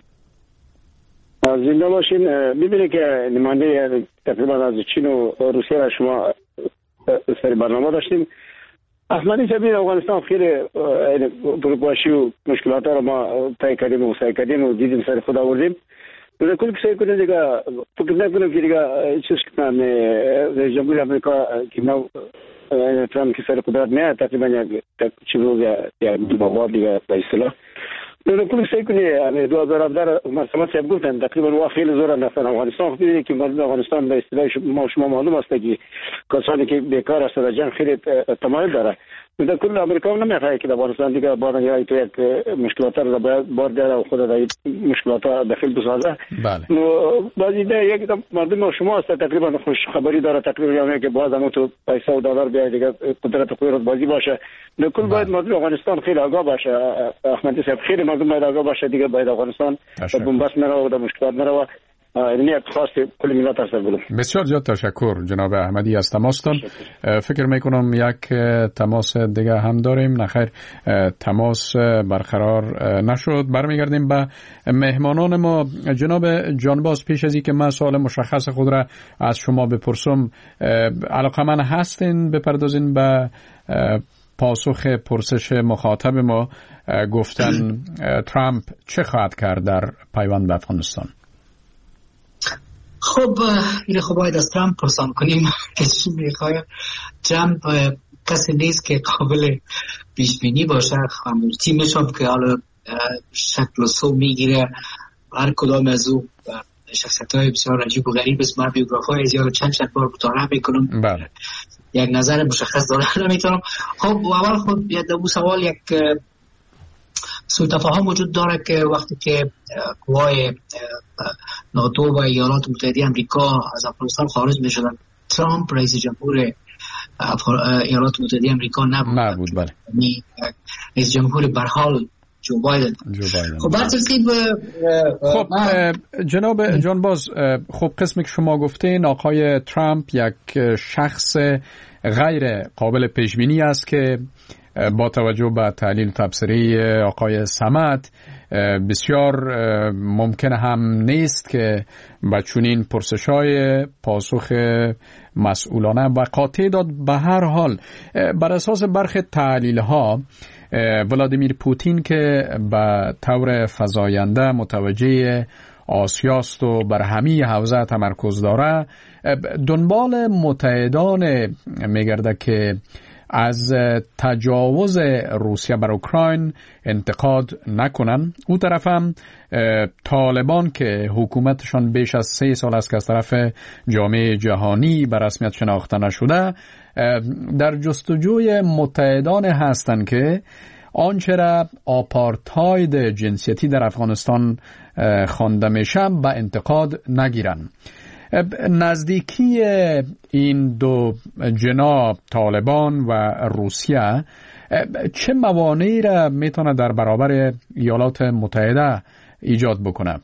S9: زنده باشین. ببینید که نماینده تقریبا از چین و روسیه را شما سر برنامه داشتیم. احمدی صاحب، افغانستان خیلی فروپاشی و مشکلات را ما طی کردیم و سعی کردیم و دیدیم سر خود آوردیم. در کل کسی کنه دیگه فکر نکنم که دیگه چیز کنم رئیس جمهور آمریکا که نو ترامپ که سر قدرت میاد تقریبا یک چیز رو یا مواد دیگه به اصطلاح در کل کسی کنه دو هزار و هفده مرسمت صاحب گفتن تقریبا و خیلی زور انداختن افغانستان. خیلی که مردم افغانستان به اصطلاح ما شما معلوم است که کسانی که بیکار است در جنگ خیلی تمایل داره. در کل امریکا هم نمیخواد که افغانستان دیگه بار یا تو یک مشکلات رو بار داره و خود در مشکلات داخل بسازه.
S4: بله.
S9: بعضی ده یک مردم شما است تقریبا خوش خبری داره تقریبا یعنی که باز هم تو پیسه و دلار بیاد دیگه قدرت قدرت بازی باشه. در کل باید مردم افغانستان خیلی آگاه باشه. احمدی صاحب خیلی مردم باید آگاه باشه دیگه باید افغانستان بنبست نره و در مشکلات نره و نیت خاص کل ملت هست بلو.
S4: بسیار زیاد تشکر جناب احمدی از تماستان. فکر میکنم یک تماس دیگه هم داریم. نخیر تماس برقرار نشد. برمیگردیم به مهمانان ما. جناب جانباز، پیش از اینکه من سوال مشخص خود را از شما بپرسم علاقمند هستین بپردازین به پاسخ پرسش مخاطب ما گفتن ترامپ چه خواهد کرد در پیوند به افغانستان؟
S7: خب این خب باید از ترامپ پرسان کنیم که چی میخواید. ترامپ کسی نیست که قابل پیش بینی باشه. تیمش هم که حالا شکل و سو میگیره. هر کدام از او شخصیت های بسیار عجیب و غریب است. من بیوگرافی از یاد چند چند بار مطالعه میکنم.
S4: بله. یک
S7: نظر مشخص داره نمیتونم. خب اول خود بیاد دو سوال یک سوء تفاهم وجود داره که وقتی که قوای ناتو و ایالات متحده آمریکا از افغانستان خارج میشدن ترامپ رئیس جمهور ایالات متحده آمریکا نبود.
S4: نبود بله.
S7: رئیس جمهور به هر حال جو بایدن. خب بر ترتیب
S4: خب جناب جانباز، خب قسمی که شما گفتین آقای ترامپ یک شخص غیر قابل پیش بینی است که با توجه به تحلیل تبصری آقای صمد بسیار ممکن هم نیست که با چنین پرسش‌های پاسخ مسئولانه و قاطع داد. به هر حال بر اساس برخی تحلیل‌ها ولادیمیر پوتین که به طور فزاینده متوجه آسیاست و بر همه حوزه تمرکز داره، دنبال متحدان میگرده که از تجاوز روسیه بر اوکراین انتقاد نکنن. اون طرف هم طالبان که حکومتشان بیش از سه سال است که از طرف جامعه جهانی به رسمیت شناخته نشده، در جستجوی متحدان هستند که آنچه را آپارتاید جنسیتی در افغانستان خوانده میشه به انتقاد نگیرن. نزدیکی این دو جناح طالبان و روسیه چه موانعی را میتونه در برابر ایالات متحده ایجاد بکنه؟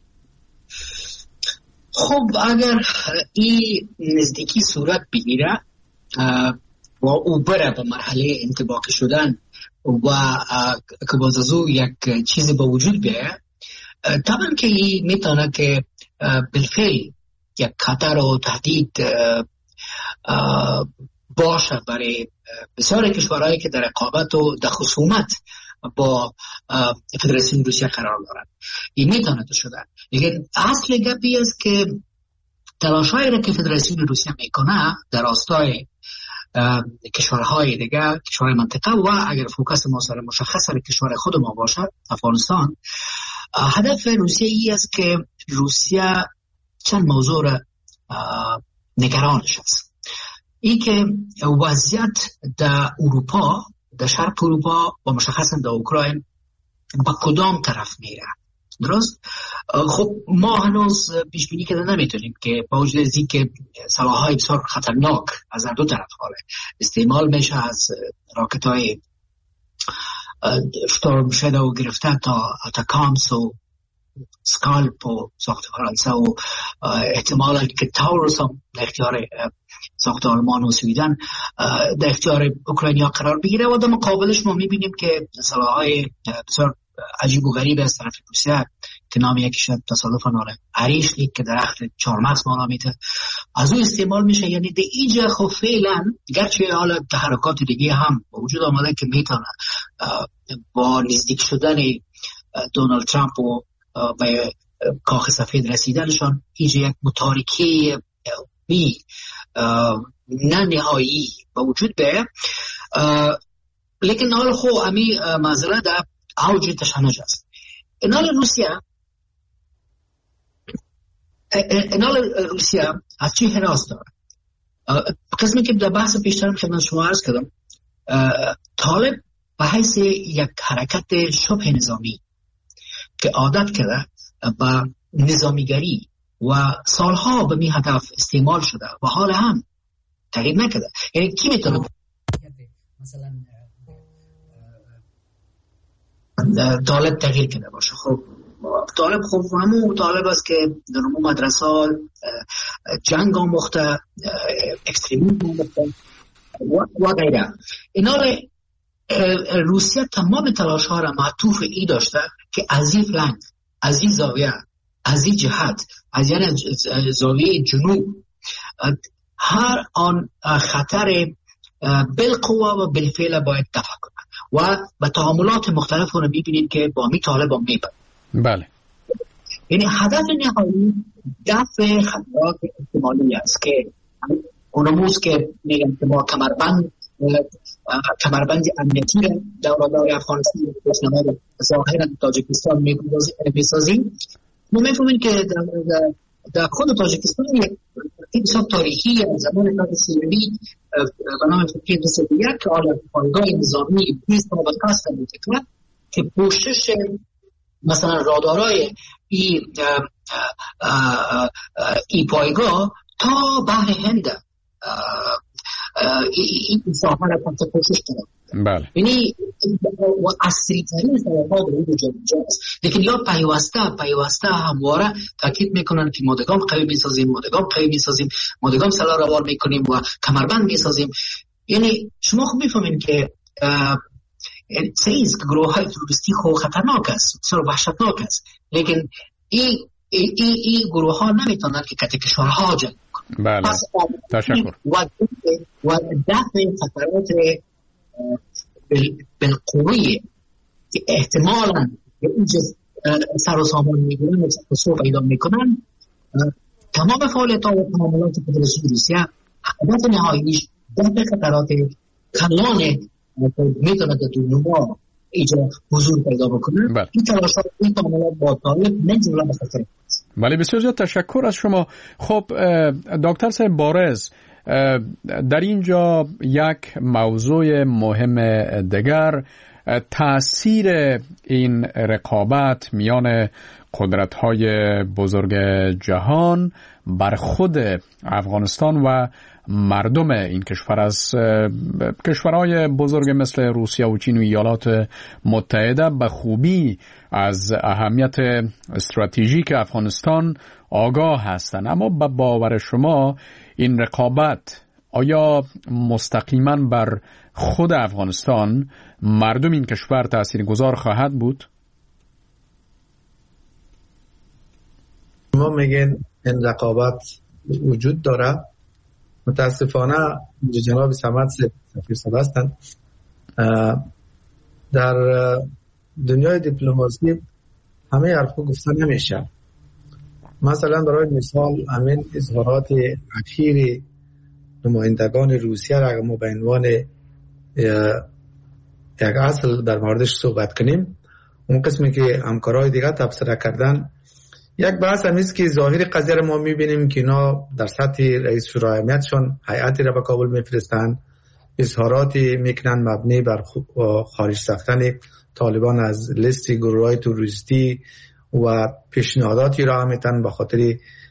S7: خب اگر این نزدیکی صورت بگیره و او بره به مرحله انطباقی شدن و که باز از او یک چیزی با وجود بیاید، طبعا که این میتونه که بالفعل یک خطر و تهدید باشه برای بسیار کشورهایی که در رقابت و در خصومت با فدراسیون روسیه قرار دارند. این میتونه شده. لیکن اصل گپی است که تلاشایی را که فدراسیون روسیه میکنه در راستای کشورهای دیگه، کشورهای منطقه و اگر فوکس ما سر مشخص سر کشور خود ما باشه افغانستان، هدف روسیه ای است که روسیه چند موضوع را نگرانش است. این که وضعیت در اروپا، در شرق اروپا و مشخصا در اوکراین با کدام طرف میره. درست؟ خب ما هنوز پیش بینی کرده نمیتونیم که با وجود از این که سلاح‌های بسیار خطرناک از هر دو طرف حاله استعمال میشه، از راکت‌های شتورم شادو گرفته تا اتاکامس و سکالپ و ساخت فرانسه و احتمالا که تاورس هم در اختیار ساخت آلمان و سویدن در اختیار اوکراینیا قرار بگیره و در مقابلش ما میبینیم که سلاح‌های بسیار عجیب و غریب از طرف روسیه که نام یکیش تصادفاً آره عریش لیک که درخت چهارمغز مانا میته از او استعمال میشه. یعنی در اینجا خب فعلا گرچه حالا تحرکات دیگه هم وجود آمده که میتونه با نزدیک شدن دونالد ترامپ و به کاخ سفید رسیدنشان اینجا یک متارکه بی نه نهایی با وجود به، لیکن حالا خب امی مسئله در اوج تشنج است. انال روسیه انال روسیه از چی حراس داره؟ قسمی که در بحث پیشترم خدمت شما عرض کردم، طالب به حیث یک حرکت شبه نظامی که عادت کرده به نظامیگری و سالها به می هدف استعمال شده و حال هم تغییر نکرده. یعنی کی میتونه مثلا طالب تغییر کرده باشه؟ خب طالب خب همون طالب است که در همون مدرسه جنگ آموخته، اکستریمیسم آموخته و غیره. اینا روسیه تمام تلاش ها را معطوف ای داشته که از این فلنگ، از این زاویه، از این جهت، از یعنی زاویه جنوب هر آن خطر بالقوه و بالفعل باید دفع کنه و به تعاملات مختلف رو میبینید که با می طالب هم میبرد.
S4: بله.
S7: یعنی هدف نهایی دفع خطرات احتمالی است که اونموز که میگن که ما کمربند کمربند امنیتی را در رادار افغانستان و ظاهرا تاجیکستان میسازیم. ما میفهمیم که در, در خود تاجیکستان یک بسیار تاریخی زمان تاج شوروی به نام فکر رسیدیت که حالا پایگاه نظامی بیست و قصد میتکند که پوشش مثلا رادارهای ای, ای پایگاه تا بحر هند این سامان را کنتا کوشش کنم.
S4: بله.
S7: یعنی و اصلی ترین سوابا در این جاست. لیکن یا پیوسته پیوسته همواره تاکید میکنن که مادگام قوی میسازیم، مادگام قوی میسازیم، مادگام سلا روار میکنیم و کمربند میسازیم. یعنی شما خوب میفهمین که سیز که گروه های تروریستی خو خطرناک است، بسیار وحشتناک است، لیکن این ای ای ای گروه ها نمیتونن که کت کشورها جنگ کنن.
S4: بله. تشکر.
S7: و و دفع خطرات بالقویه که احتمالاً به اینجا سر و سامان میگیرن و تصور پیدا میکنن، تمام فعالیت ها و تعاملات فدراسیون روسیه هدف نهاییش دفع خطرات کلان میتونه در دنیا اینجا حضور پیدا بکنن.
S4: بله.
S7: این تلاش‌ها این تعاملات با طالب نمیتونه به خطر.
S4: بله، بسیار زیاد تشکر از شما. خب دکتر صاحب بارز، در اینجا یک موضوع مهم دیگر تأثیر این رقابت میان قدرت‌های بزرگ جهان بر خود افغانستان و مردم این کشور از کشورهای بزرگ مثل روسیه و چین و ایالات متحده به خوبی از اهمیت استراتژیک افغانستان آگاه هستند. اما به باور شما این رقابت آیا مستقیما بر خود افغانستان، مردم این کشور تاثیرگذار خواهد بود؟
S5: ما میگن این رقابت وجود داره. متاسفانه جناب صمد سفیر صاحب هستند. در دنیای دیپلماسی همه حرفا گفته نمیشه. مثلا برای مثال همین اظهارات اخیر نمایندگان روسیه را ما به عنوان یک اصل در موردش صحبت کنیم، اون قسمی که همکارای دیگه تبصره کردن، یک بحث هم است که ظاهر قضیه را ما میبینیم که اینا در سطح رئیس شورای امنیتشون هیئتی را به کابل میفرستن، اظهاراتی میکنن مبنی بر خارج ساختن طالبان از لیست گروه‌های تروریستی و پیشنهاداتی را میتن به خاطر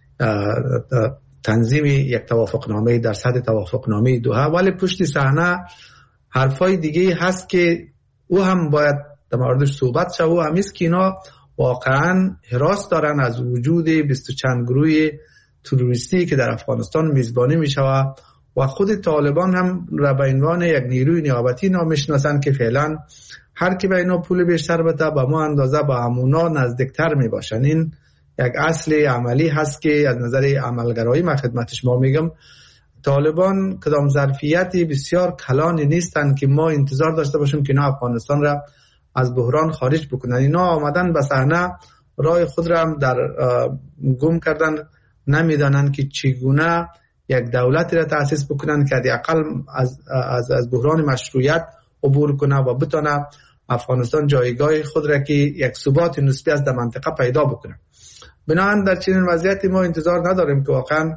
S5: تنظیم یک توافقنامه در سطح توافقنامه دوحه، ولی پشت صحنه حرفای دیگه هست که او هم باید در موردش صحبت شد. و همیست که اینا واقعا حراس دارن از وجود بیست و چند گروه تروریستی که در افغانستان میزبانی میشود و خود طالبان هم را به عنوان یک نیروی نیابتی نامیشناسن که فعلا هر کی به اینا پول بیشتر بده به ما اندازه با همونا نزدیکتر می باشن. این یک اصل عملی هست که از نظر عملگرایی من خدمتش ما میگم طالبان کدام ظرفیتی بسیار کلانی نیستن که ما انتظار داشته باشیم که اینا افغانستان را از بحران خارج بکنن. اینا آمدن به صحنه راه خود را هم در گم کردن، نمیدانن که چگونه یک دولتی را تأسیس بکنن که حداقل از از از بحران مشروعیت عبور کنه و بتونه افغانستان جایگاه خود را که یک ثبات نسبی از در منطقه پیدا بکنه. بنابراین در چنین وضعیتی ما انتظار نداریم که واقعا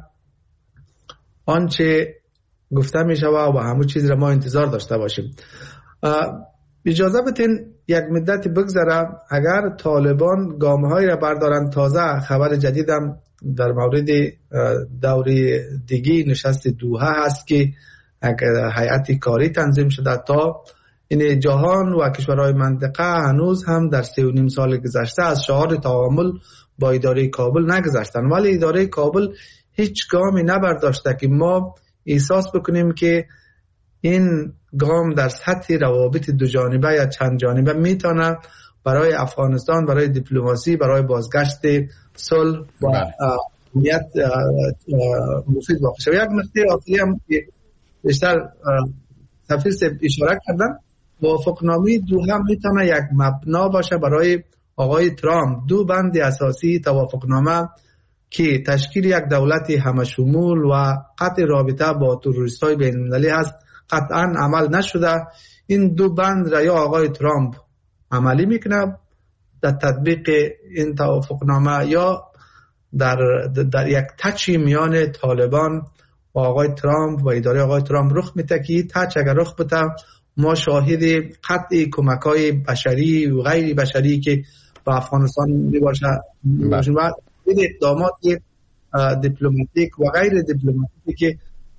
S5: آنچه گفته می شود و همون چیز را ما انتظار داشته باشیم. اجازه بدین یک مدت بگذره. اگر طالبان گام‌هایی را بردارن، تازه خبر جدیدم در مورد دور دیگه نشست دوحه هست که یک هیئت کاری تنظیم شده تا این جهان و کشورهای منطقه هنوز هم در سه و نیم سال گذشته از شعار تعامل با اداره کابل نگذشتن، ولی اداره کابل هیچ گامی نبرداشته که ما احساس بکنیم که این گام در سطح روابط دو جانبه یا چند جانبه میتونه برای افغانستان، برای دیپلماسی، برای بازگشت صلح و امنیت مفید واقع شود. یک نکته آخری هم که بیشتر سفیر صاحب اشاره کردن، موافقتنامه دوحه میتونه یک مبنا باشه برای آقای ترامپ. دو بند اساسی توافقنامه که تشکیل یک دولت همشمول و قطع رابطه با تروریست‌های بین‌المللی هست قطعا عمل نشده. این دو بند را یا آقای ترامپ عملی میکنه در تطبیق این توافقنامه یا در, در یک تچی میان طالبان و آقای ترامپ و اداره آقای ترامپ رخ میده که تچ اگر رخ بده ما شاهد قطع کمک‌های بشری و غیر بشری که به افغانستان میباشه و اقدامات دیپلماتیک و غیر دیپلماتیک که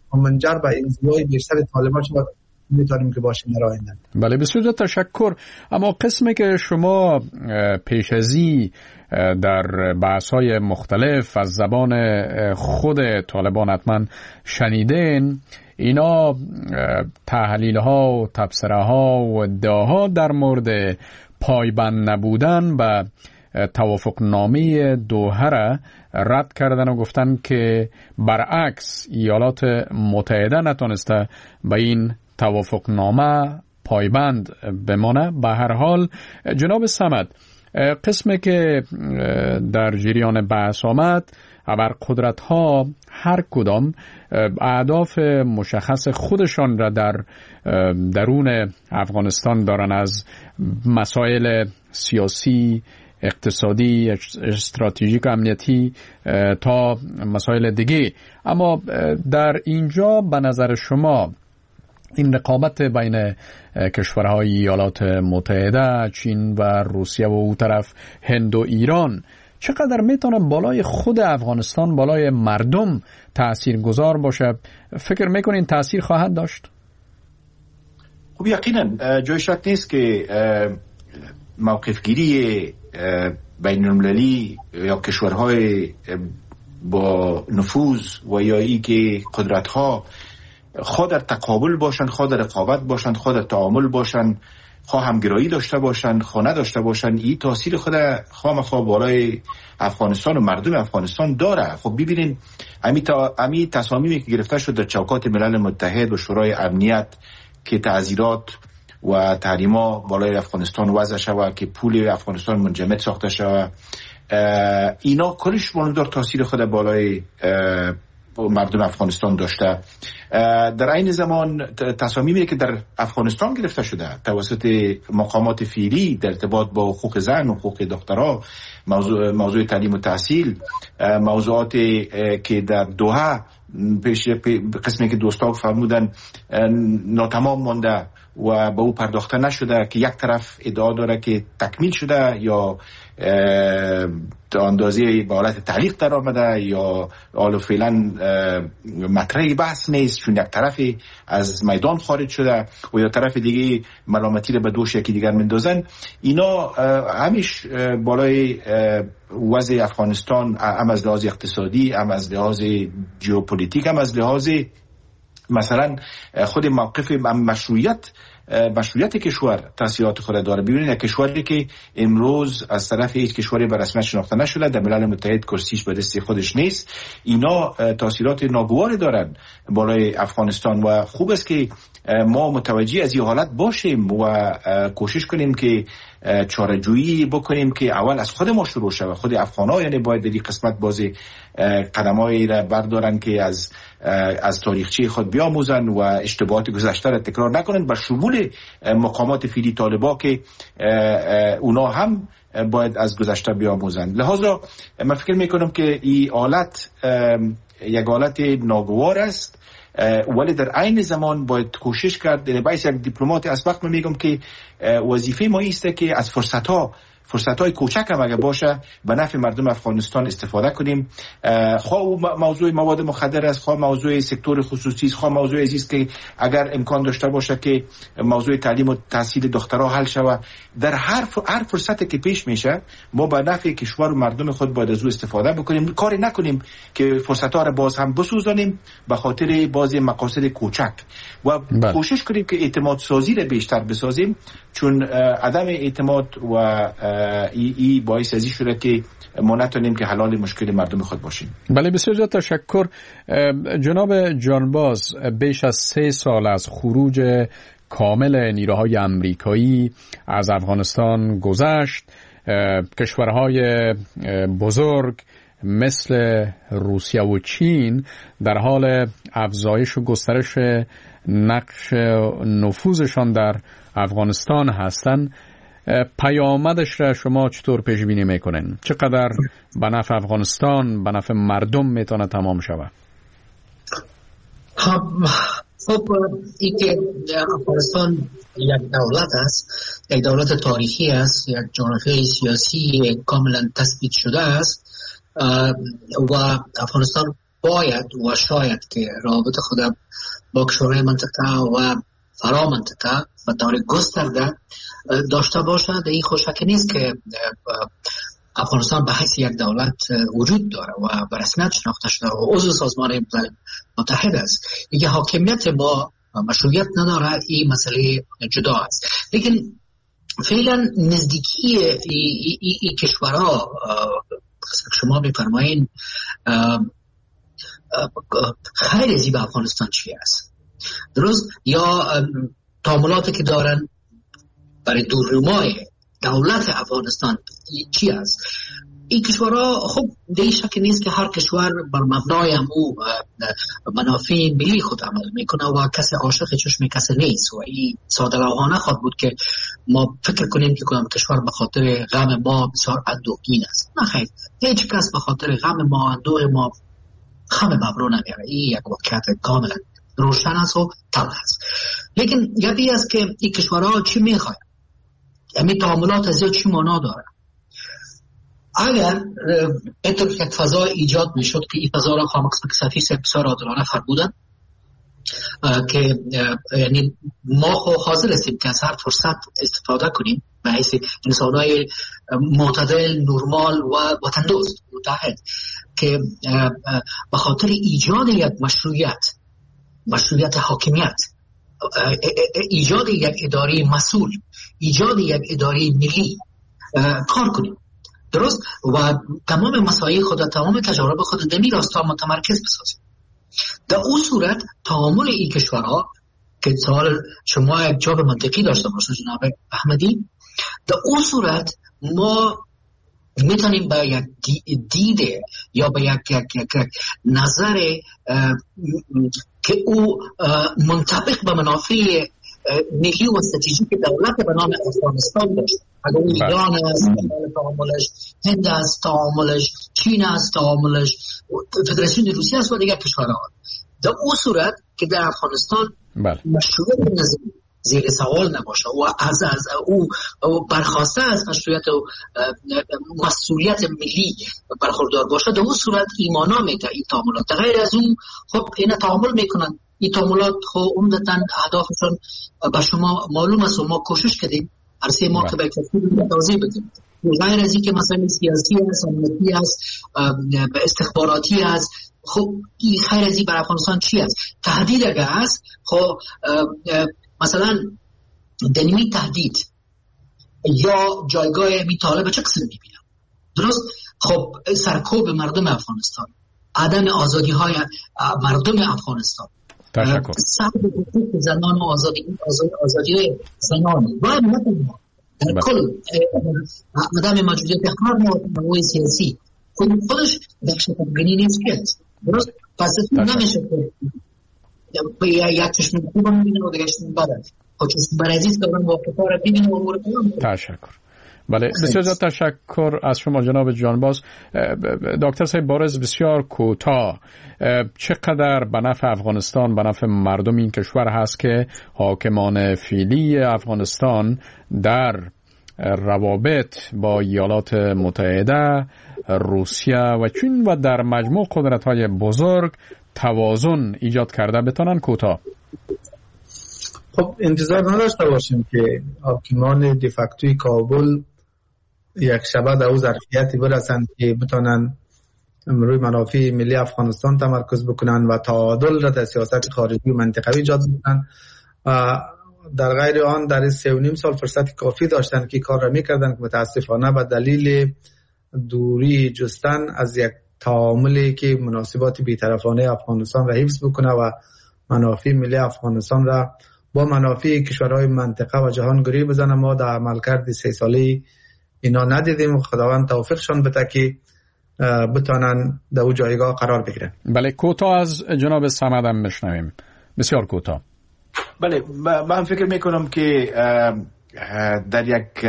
S5: منجر به انزوای بیشتر طالبان شود میتونیم که باشیم در آینده.
S4: بله بسیار تشکر. اما قسمی که شما پیش ازی در بحث‌های مختلف از زبان خود طالبان حتما شنیدین، اینا تحلیل‌ها و تبصره‌ها و ادعاها در مورد پایبند نبودن به توافقنامه دوحه را رد کردن و گفتن که برعکس ایالات متحده نتونسته به این توافقنامه پایبند بمانه. به هر حال جناب صمد، قسمی که در جریان بحث آمد، ابرقدرت ها هر کدام اهداف مشخص خودشان را در درون افغانستان دارن، از مسائل سیاسی، اقتصادی، استراتژیک و امنیتی تا مسائل دیگه. اما در اینجا به نظر شما این رقابت بین کشورهای ایالات متحده، چین و روسیه و او طرف هند و ایران چقدر میتونه بالای خود افغانستان، بالای مردم تأثیر گذار باشه؟ فکر میکنین تأثیر خواهد داشت؟
S6: خب یقینا جای شک نیست که موقفگیری بین المللی یا کشورهای با نفوذ و یا ای که قدرت‌ها خود در تقابل باشند، خود در رقابت باشند، خود در تعامل باشند، خواه همگرایی داشته باشند، خواه نداشته باشند، این تاثیر خود خامخا بالای افغانستان و مردم افغانستان داره. خب ببینین امی, تا، امی تصامیمی که گرفته شد در چوکات ملل متحد و شورای امنیت که تعزیرات و تحریما بالای افغانستان وضع شود، که پول افغانستان منجمد ساخته شود، اینا کلش بانودار تاثیر خود بالای مردم افغانستان داشته. در این زمان تصامیمی که در افغانستان گرفته شده توسط مقامات فعلی در ارتباط با حقوق زن و حقوق دخترها، موضوع, موضوع تعلیم و تحصیل، موضوعات که در دوحه پیش قسمی که دوستا فرمودن ناتمام مانده و به او پرداخته نشده، که یک طرف ادعا داره که تکمیل شده یا اندازه به حالت تعلیق در آمده یا حالا فعلا مطرح بحث نیست چون یک طرفی از میدان خارج شده و یا طرف دیگه ملامتی رو به دوش یکی دیگر مندازن. اینا همیش بالای وضع افغانستان هم از لحاظ اقتصادی، هم از لحاظ ژئوپلیتیک، هم از لحاظ مثلا خود موقف مشروعیت مشروعیت کشور تاثیرات خود داره. ببینید کشوری که امروز از طرف هیچ کشوری به رسمیت شناخته نشده، در ملل متحد کرسیش به دست خودش نیست، اینا تاثیرات ناگواری دارن بالای افغانستان و خوب است که ما متوجه از این حالت باشیم و کوشش کنیم که چاره‌جویی بکنیم که اول از خود ما شروع شود. خود افغان‌ها یعنی باید در این قسمت بازی قدمایی را بردارن که از از تاریخچه خود بیاموزن و اشتباهات گذشته را تکرار نکنن، با شمول مقامات فعلی طالبان که اونا هم باید از گذشته بیاموزن. لذا من فکر میکنم که این حالت یک حالت ناگوار است، ولی در عین زمان باید کوشش کرد. یعنی باید یک دیپلمات از وقت من میگم که وظیفه ما است که از فرصت ها فرصت های کوچک هم اگه باشه به نفع مردم افغانستان استفاده کنیم. خواه موضوع مواد مخدر است، خواه موضوع سکتور خصوصی است، خواه موضوع عزیز که اگر امکان داشته باشه که موضوع تعلیم و تحصیل دخترها حل شود، در هر هر فرصتی که پیش میشه ما به نفع کشور و مردم خود باید از او استفاده بکنیم. کاری نکنیم که فرصت ها را باز هم بسوزانیم به خاطر بعضی مقاصد کوچک و بله. کوشش کنیم که اعتماد سازی را بیشتر بسازیم، چون عدم اعتماد و ای, ای باعث ازی شده که ما نتونیم که حلال مشکل مردم خود باشیم.
S4: بله بسیار زیاد تشکر. جناب جانباز، بیش از سه سال از خروج کامل نیروهای امریکایی از افغانستان گذشت. کشورهای بزرگ مثل روسیه و چین در حال افزایش و گسترش نقش نفوذشان در افغانستان هستند. پیامدش را شما چطور پیش بینی میکنین؟ چقدر به نفع افغانستان، به نفع مردم میتونه تمام شود؟
S7: خب این که افغانستان یک دولت است، یک دولت تاریخی است، یک جغرافیای سیاسی کاملا تثبیت شده است و افغانستان باید و شاید که رابطه خود با کشورهای منطقه و فرا منطقه و طور گسترده داشته باشد. این خوشک نیست که افغانستان به حیث یک دولت وجود داره و به رسمیت شناخته شده و عضو سازمان ملل متحد است. دیگه حاکمیت ما مشروعیت نداره، این مسئله جدا است. لیکن فعلا نزدیکی ای, ای, ای, ای کشورها شما بفرمایین خیر زی به افغانستان چی است؟ درست؟ یا تعاملاتی که دارن برای دورنمای دولت افغانستان چی است؟ این کشورها خب دیگه شک نیست که هر کشور بر مبنای او منافع ملی خود عمل میکنه و کسی عاشق چشم کسی نیست و این ساده لوحانه خواهد بود که ما فکر کنیم که کدام کشور به خاطر غم ما بسیار اندوهگین است. نه خیر، هیچ کس به خاطر غم ما اندوه ما خم ببرو نمیاره. این یک واقعیت کاملا روشن است و تلخ است. لیکن یادی است که این کشورها چی میخواهد، یعنی تعاملات از چی معنا داره. اگر اینطور یک فضا ایجاد میشد که این فضا را خواهم اکسپکسافی سے بسیار عادلانه فرمودن که یعنی ما خو حاضر هستیم که از هر فرصت استفاده کنیم به حیث انسانهای معتدل، نورمال و وطن دوست متحد که به خاطر ایجاد یک مشروعیت مشروعیت حاکمیت، ایجاد یک اداره مسئول، ایجاد یک اداره ملی کار کنیم. درست؟ و تمام مسائل خود، تمام تجارب خود دمی راستا متمرکز بسازیم. در اون صورت تعامل این کشورها که سوال شما یک جواب منطقی داشته باشه جناب احمدی، در اون صورت ما میتونیم به یک دیده یا به یک, یک, یک, یک نظر که او منطبق به منافع ملی و استراتژیک دولت به نام افغانستان داشت. اگر ایران است تعاملش، هند است تعاملش، چین است تعاملش، فدراسیون روسیه است و دیگر کشورها. در اون صورت که در افغانستان مشروعیت زیر سوال نباشه و از از او برخواسته از مشروعیت و مسئولیت ملی برخوردار باشه، در اون صورت ایمانا میده این تعاملات. غیر از اون خب این تعامل میکنن. این تعاملات خب عمدتاً اهدافشون به شما معلوم است و ما کوشش کردیم عرصه ما که به کسی توضیح بدیم. غیر از این که مثلا سیاسی است، امنیتی است، استخباراتی است، خب این خیر از این بر افغانستان چی است؟ تهدید اگر است، خب مثلا دنیمی تهدید یا جایگاه می طالب چه قسم میبینم؟ درست؟ خب سرکوب مردم افغانستان، عدم آزادی های مردم افغانستان،
S4: تشکر.
S7: سبب زنان و آزادی آزادی زنان و مردم در کل عدم موجودیت هر نوع سیاسی خودش دخشت افغانی نیست که درست؟ پس نمیشه که یک چشم خوب هم ببینه و دیگه چشم بده. خب چشم برعزیز که من موافقه را ببینه و امور کنم.
S4: تشکر. بله، بسیار زیاد تشکر از شما جناب جانباز. دکتر صاحب بارز بسیار کوتاه، چقدر به نفع افغانستان، به نفع مردم این کشور هست که حاکمان فعلی افغانستان در روابط با ایالات متحده، روسیه و چین و در مجموع قدرت‌های بزرگ توازن ایجاد کرده بتونن؟ کوتاه.
S5: خب انتظار نداشته باشیم که حاکمان دیفکتوی کابل یک شبه در او ظرفیتی برسند که بتونن روی منافع ملی افغانستان تمرکز بکنن و تعادل را در سیاست خارجی و منطقوی ایجاد بکنن. در غیر آن در سه و نیم سال فرصت کافی داشتن که کار را میکردن که متاسفانه به دلیل دوری جستن از یک تعاملی که مناسبات بی‌طرفانه افغانستان را حفظ بکنه و منافع ملی افغانستان را با منافع کشورهای منطقه و جهان گری بزنه. ما در عملکرد سه ساله اینا ندیدیم و خداوند توفیقشان بده که بتونن در او جایگاه قرار بگیرن.
S4: بله، کوتاه از جناب صمد هم بشنویم. بسیار کوتاه.
S6: بله، من فکر میکنم که در یک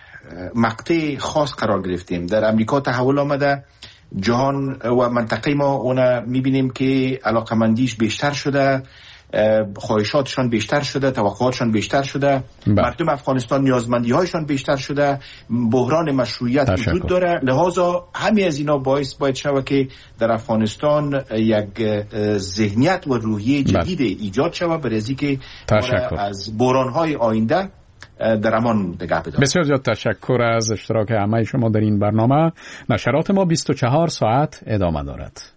S6: مقطع خاص قرار گرفتیم. در امریکا تحول آمده، جهان و منطقه ما اون میبینیم که علاقمندیش بیشتر شده، خواهشاتشان بیشتر شده، توقعاتشان بیشتر شده،
S4: با.
S6: مردم افغانستان نیازمندی هایشان بیشتر شده، بحران مشروعیت
S4: تشکر.
S6: وجود داره. لحاظا همه از اینا باعث باید شود که در افغانستان یک ذهنیت و روحیه جدید ایجاد شود برای اینکه از بحران های آینده در امان نگه بداریم.
S4: بسیار زیاد تشکر از اشتراک همه شما در این برنامه. نشرات ما بیست و چهار ساعت ادامه دارد.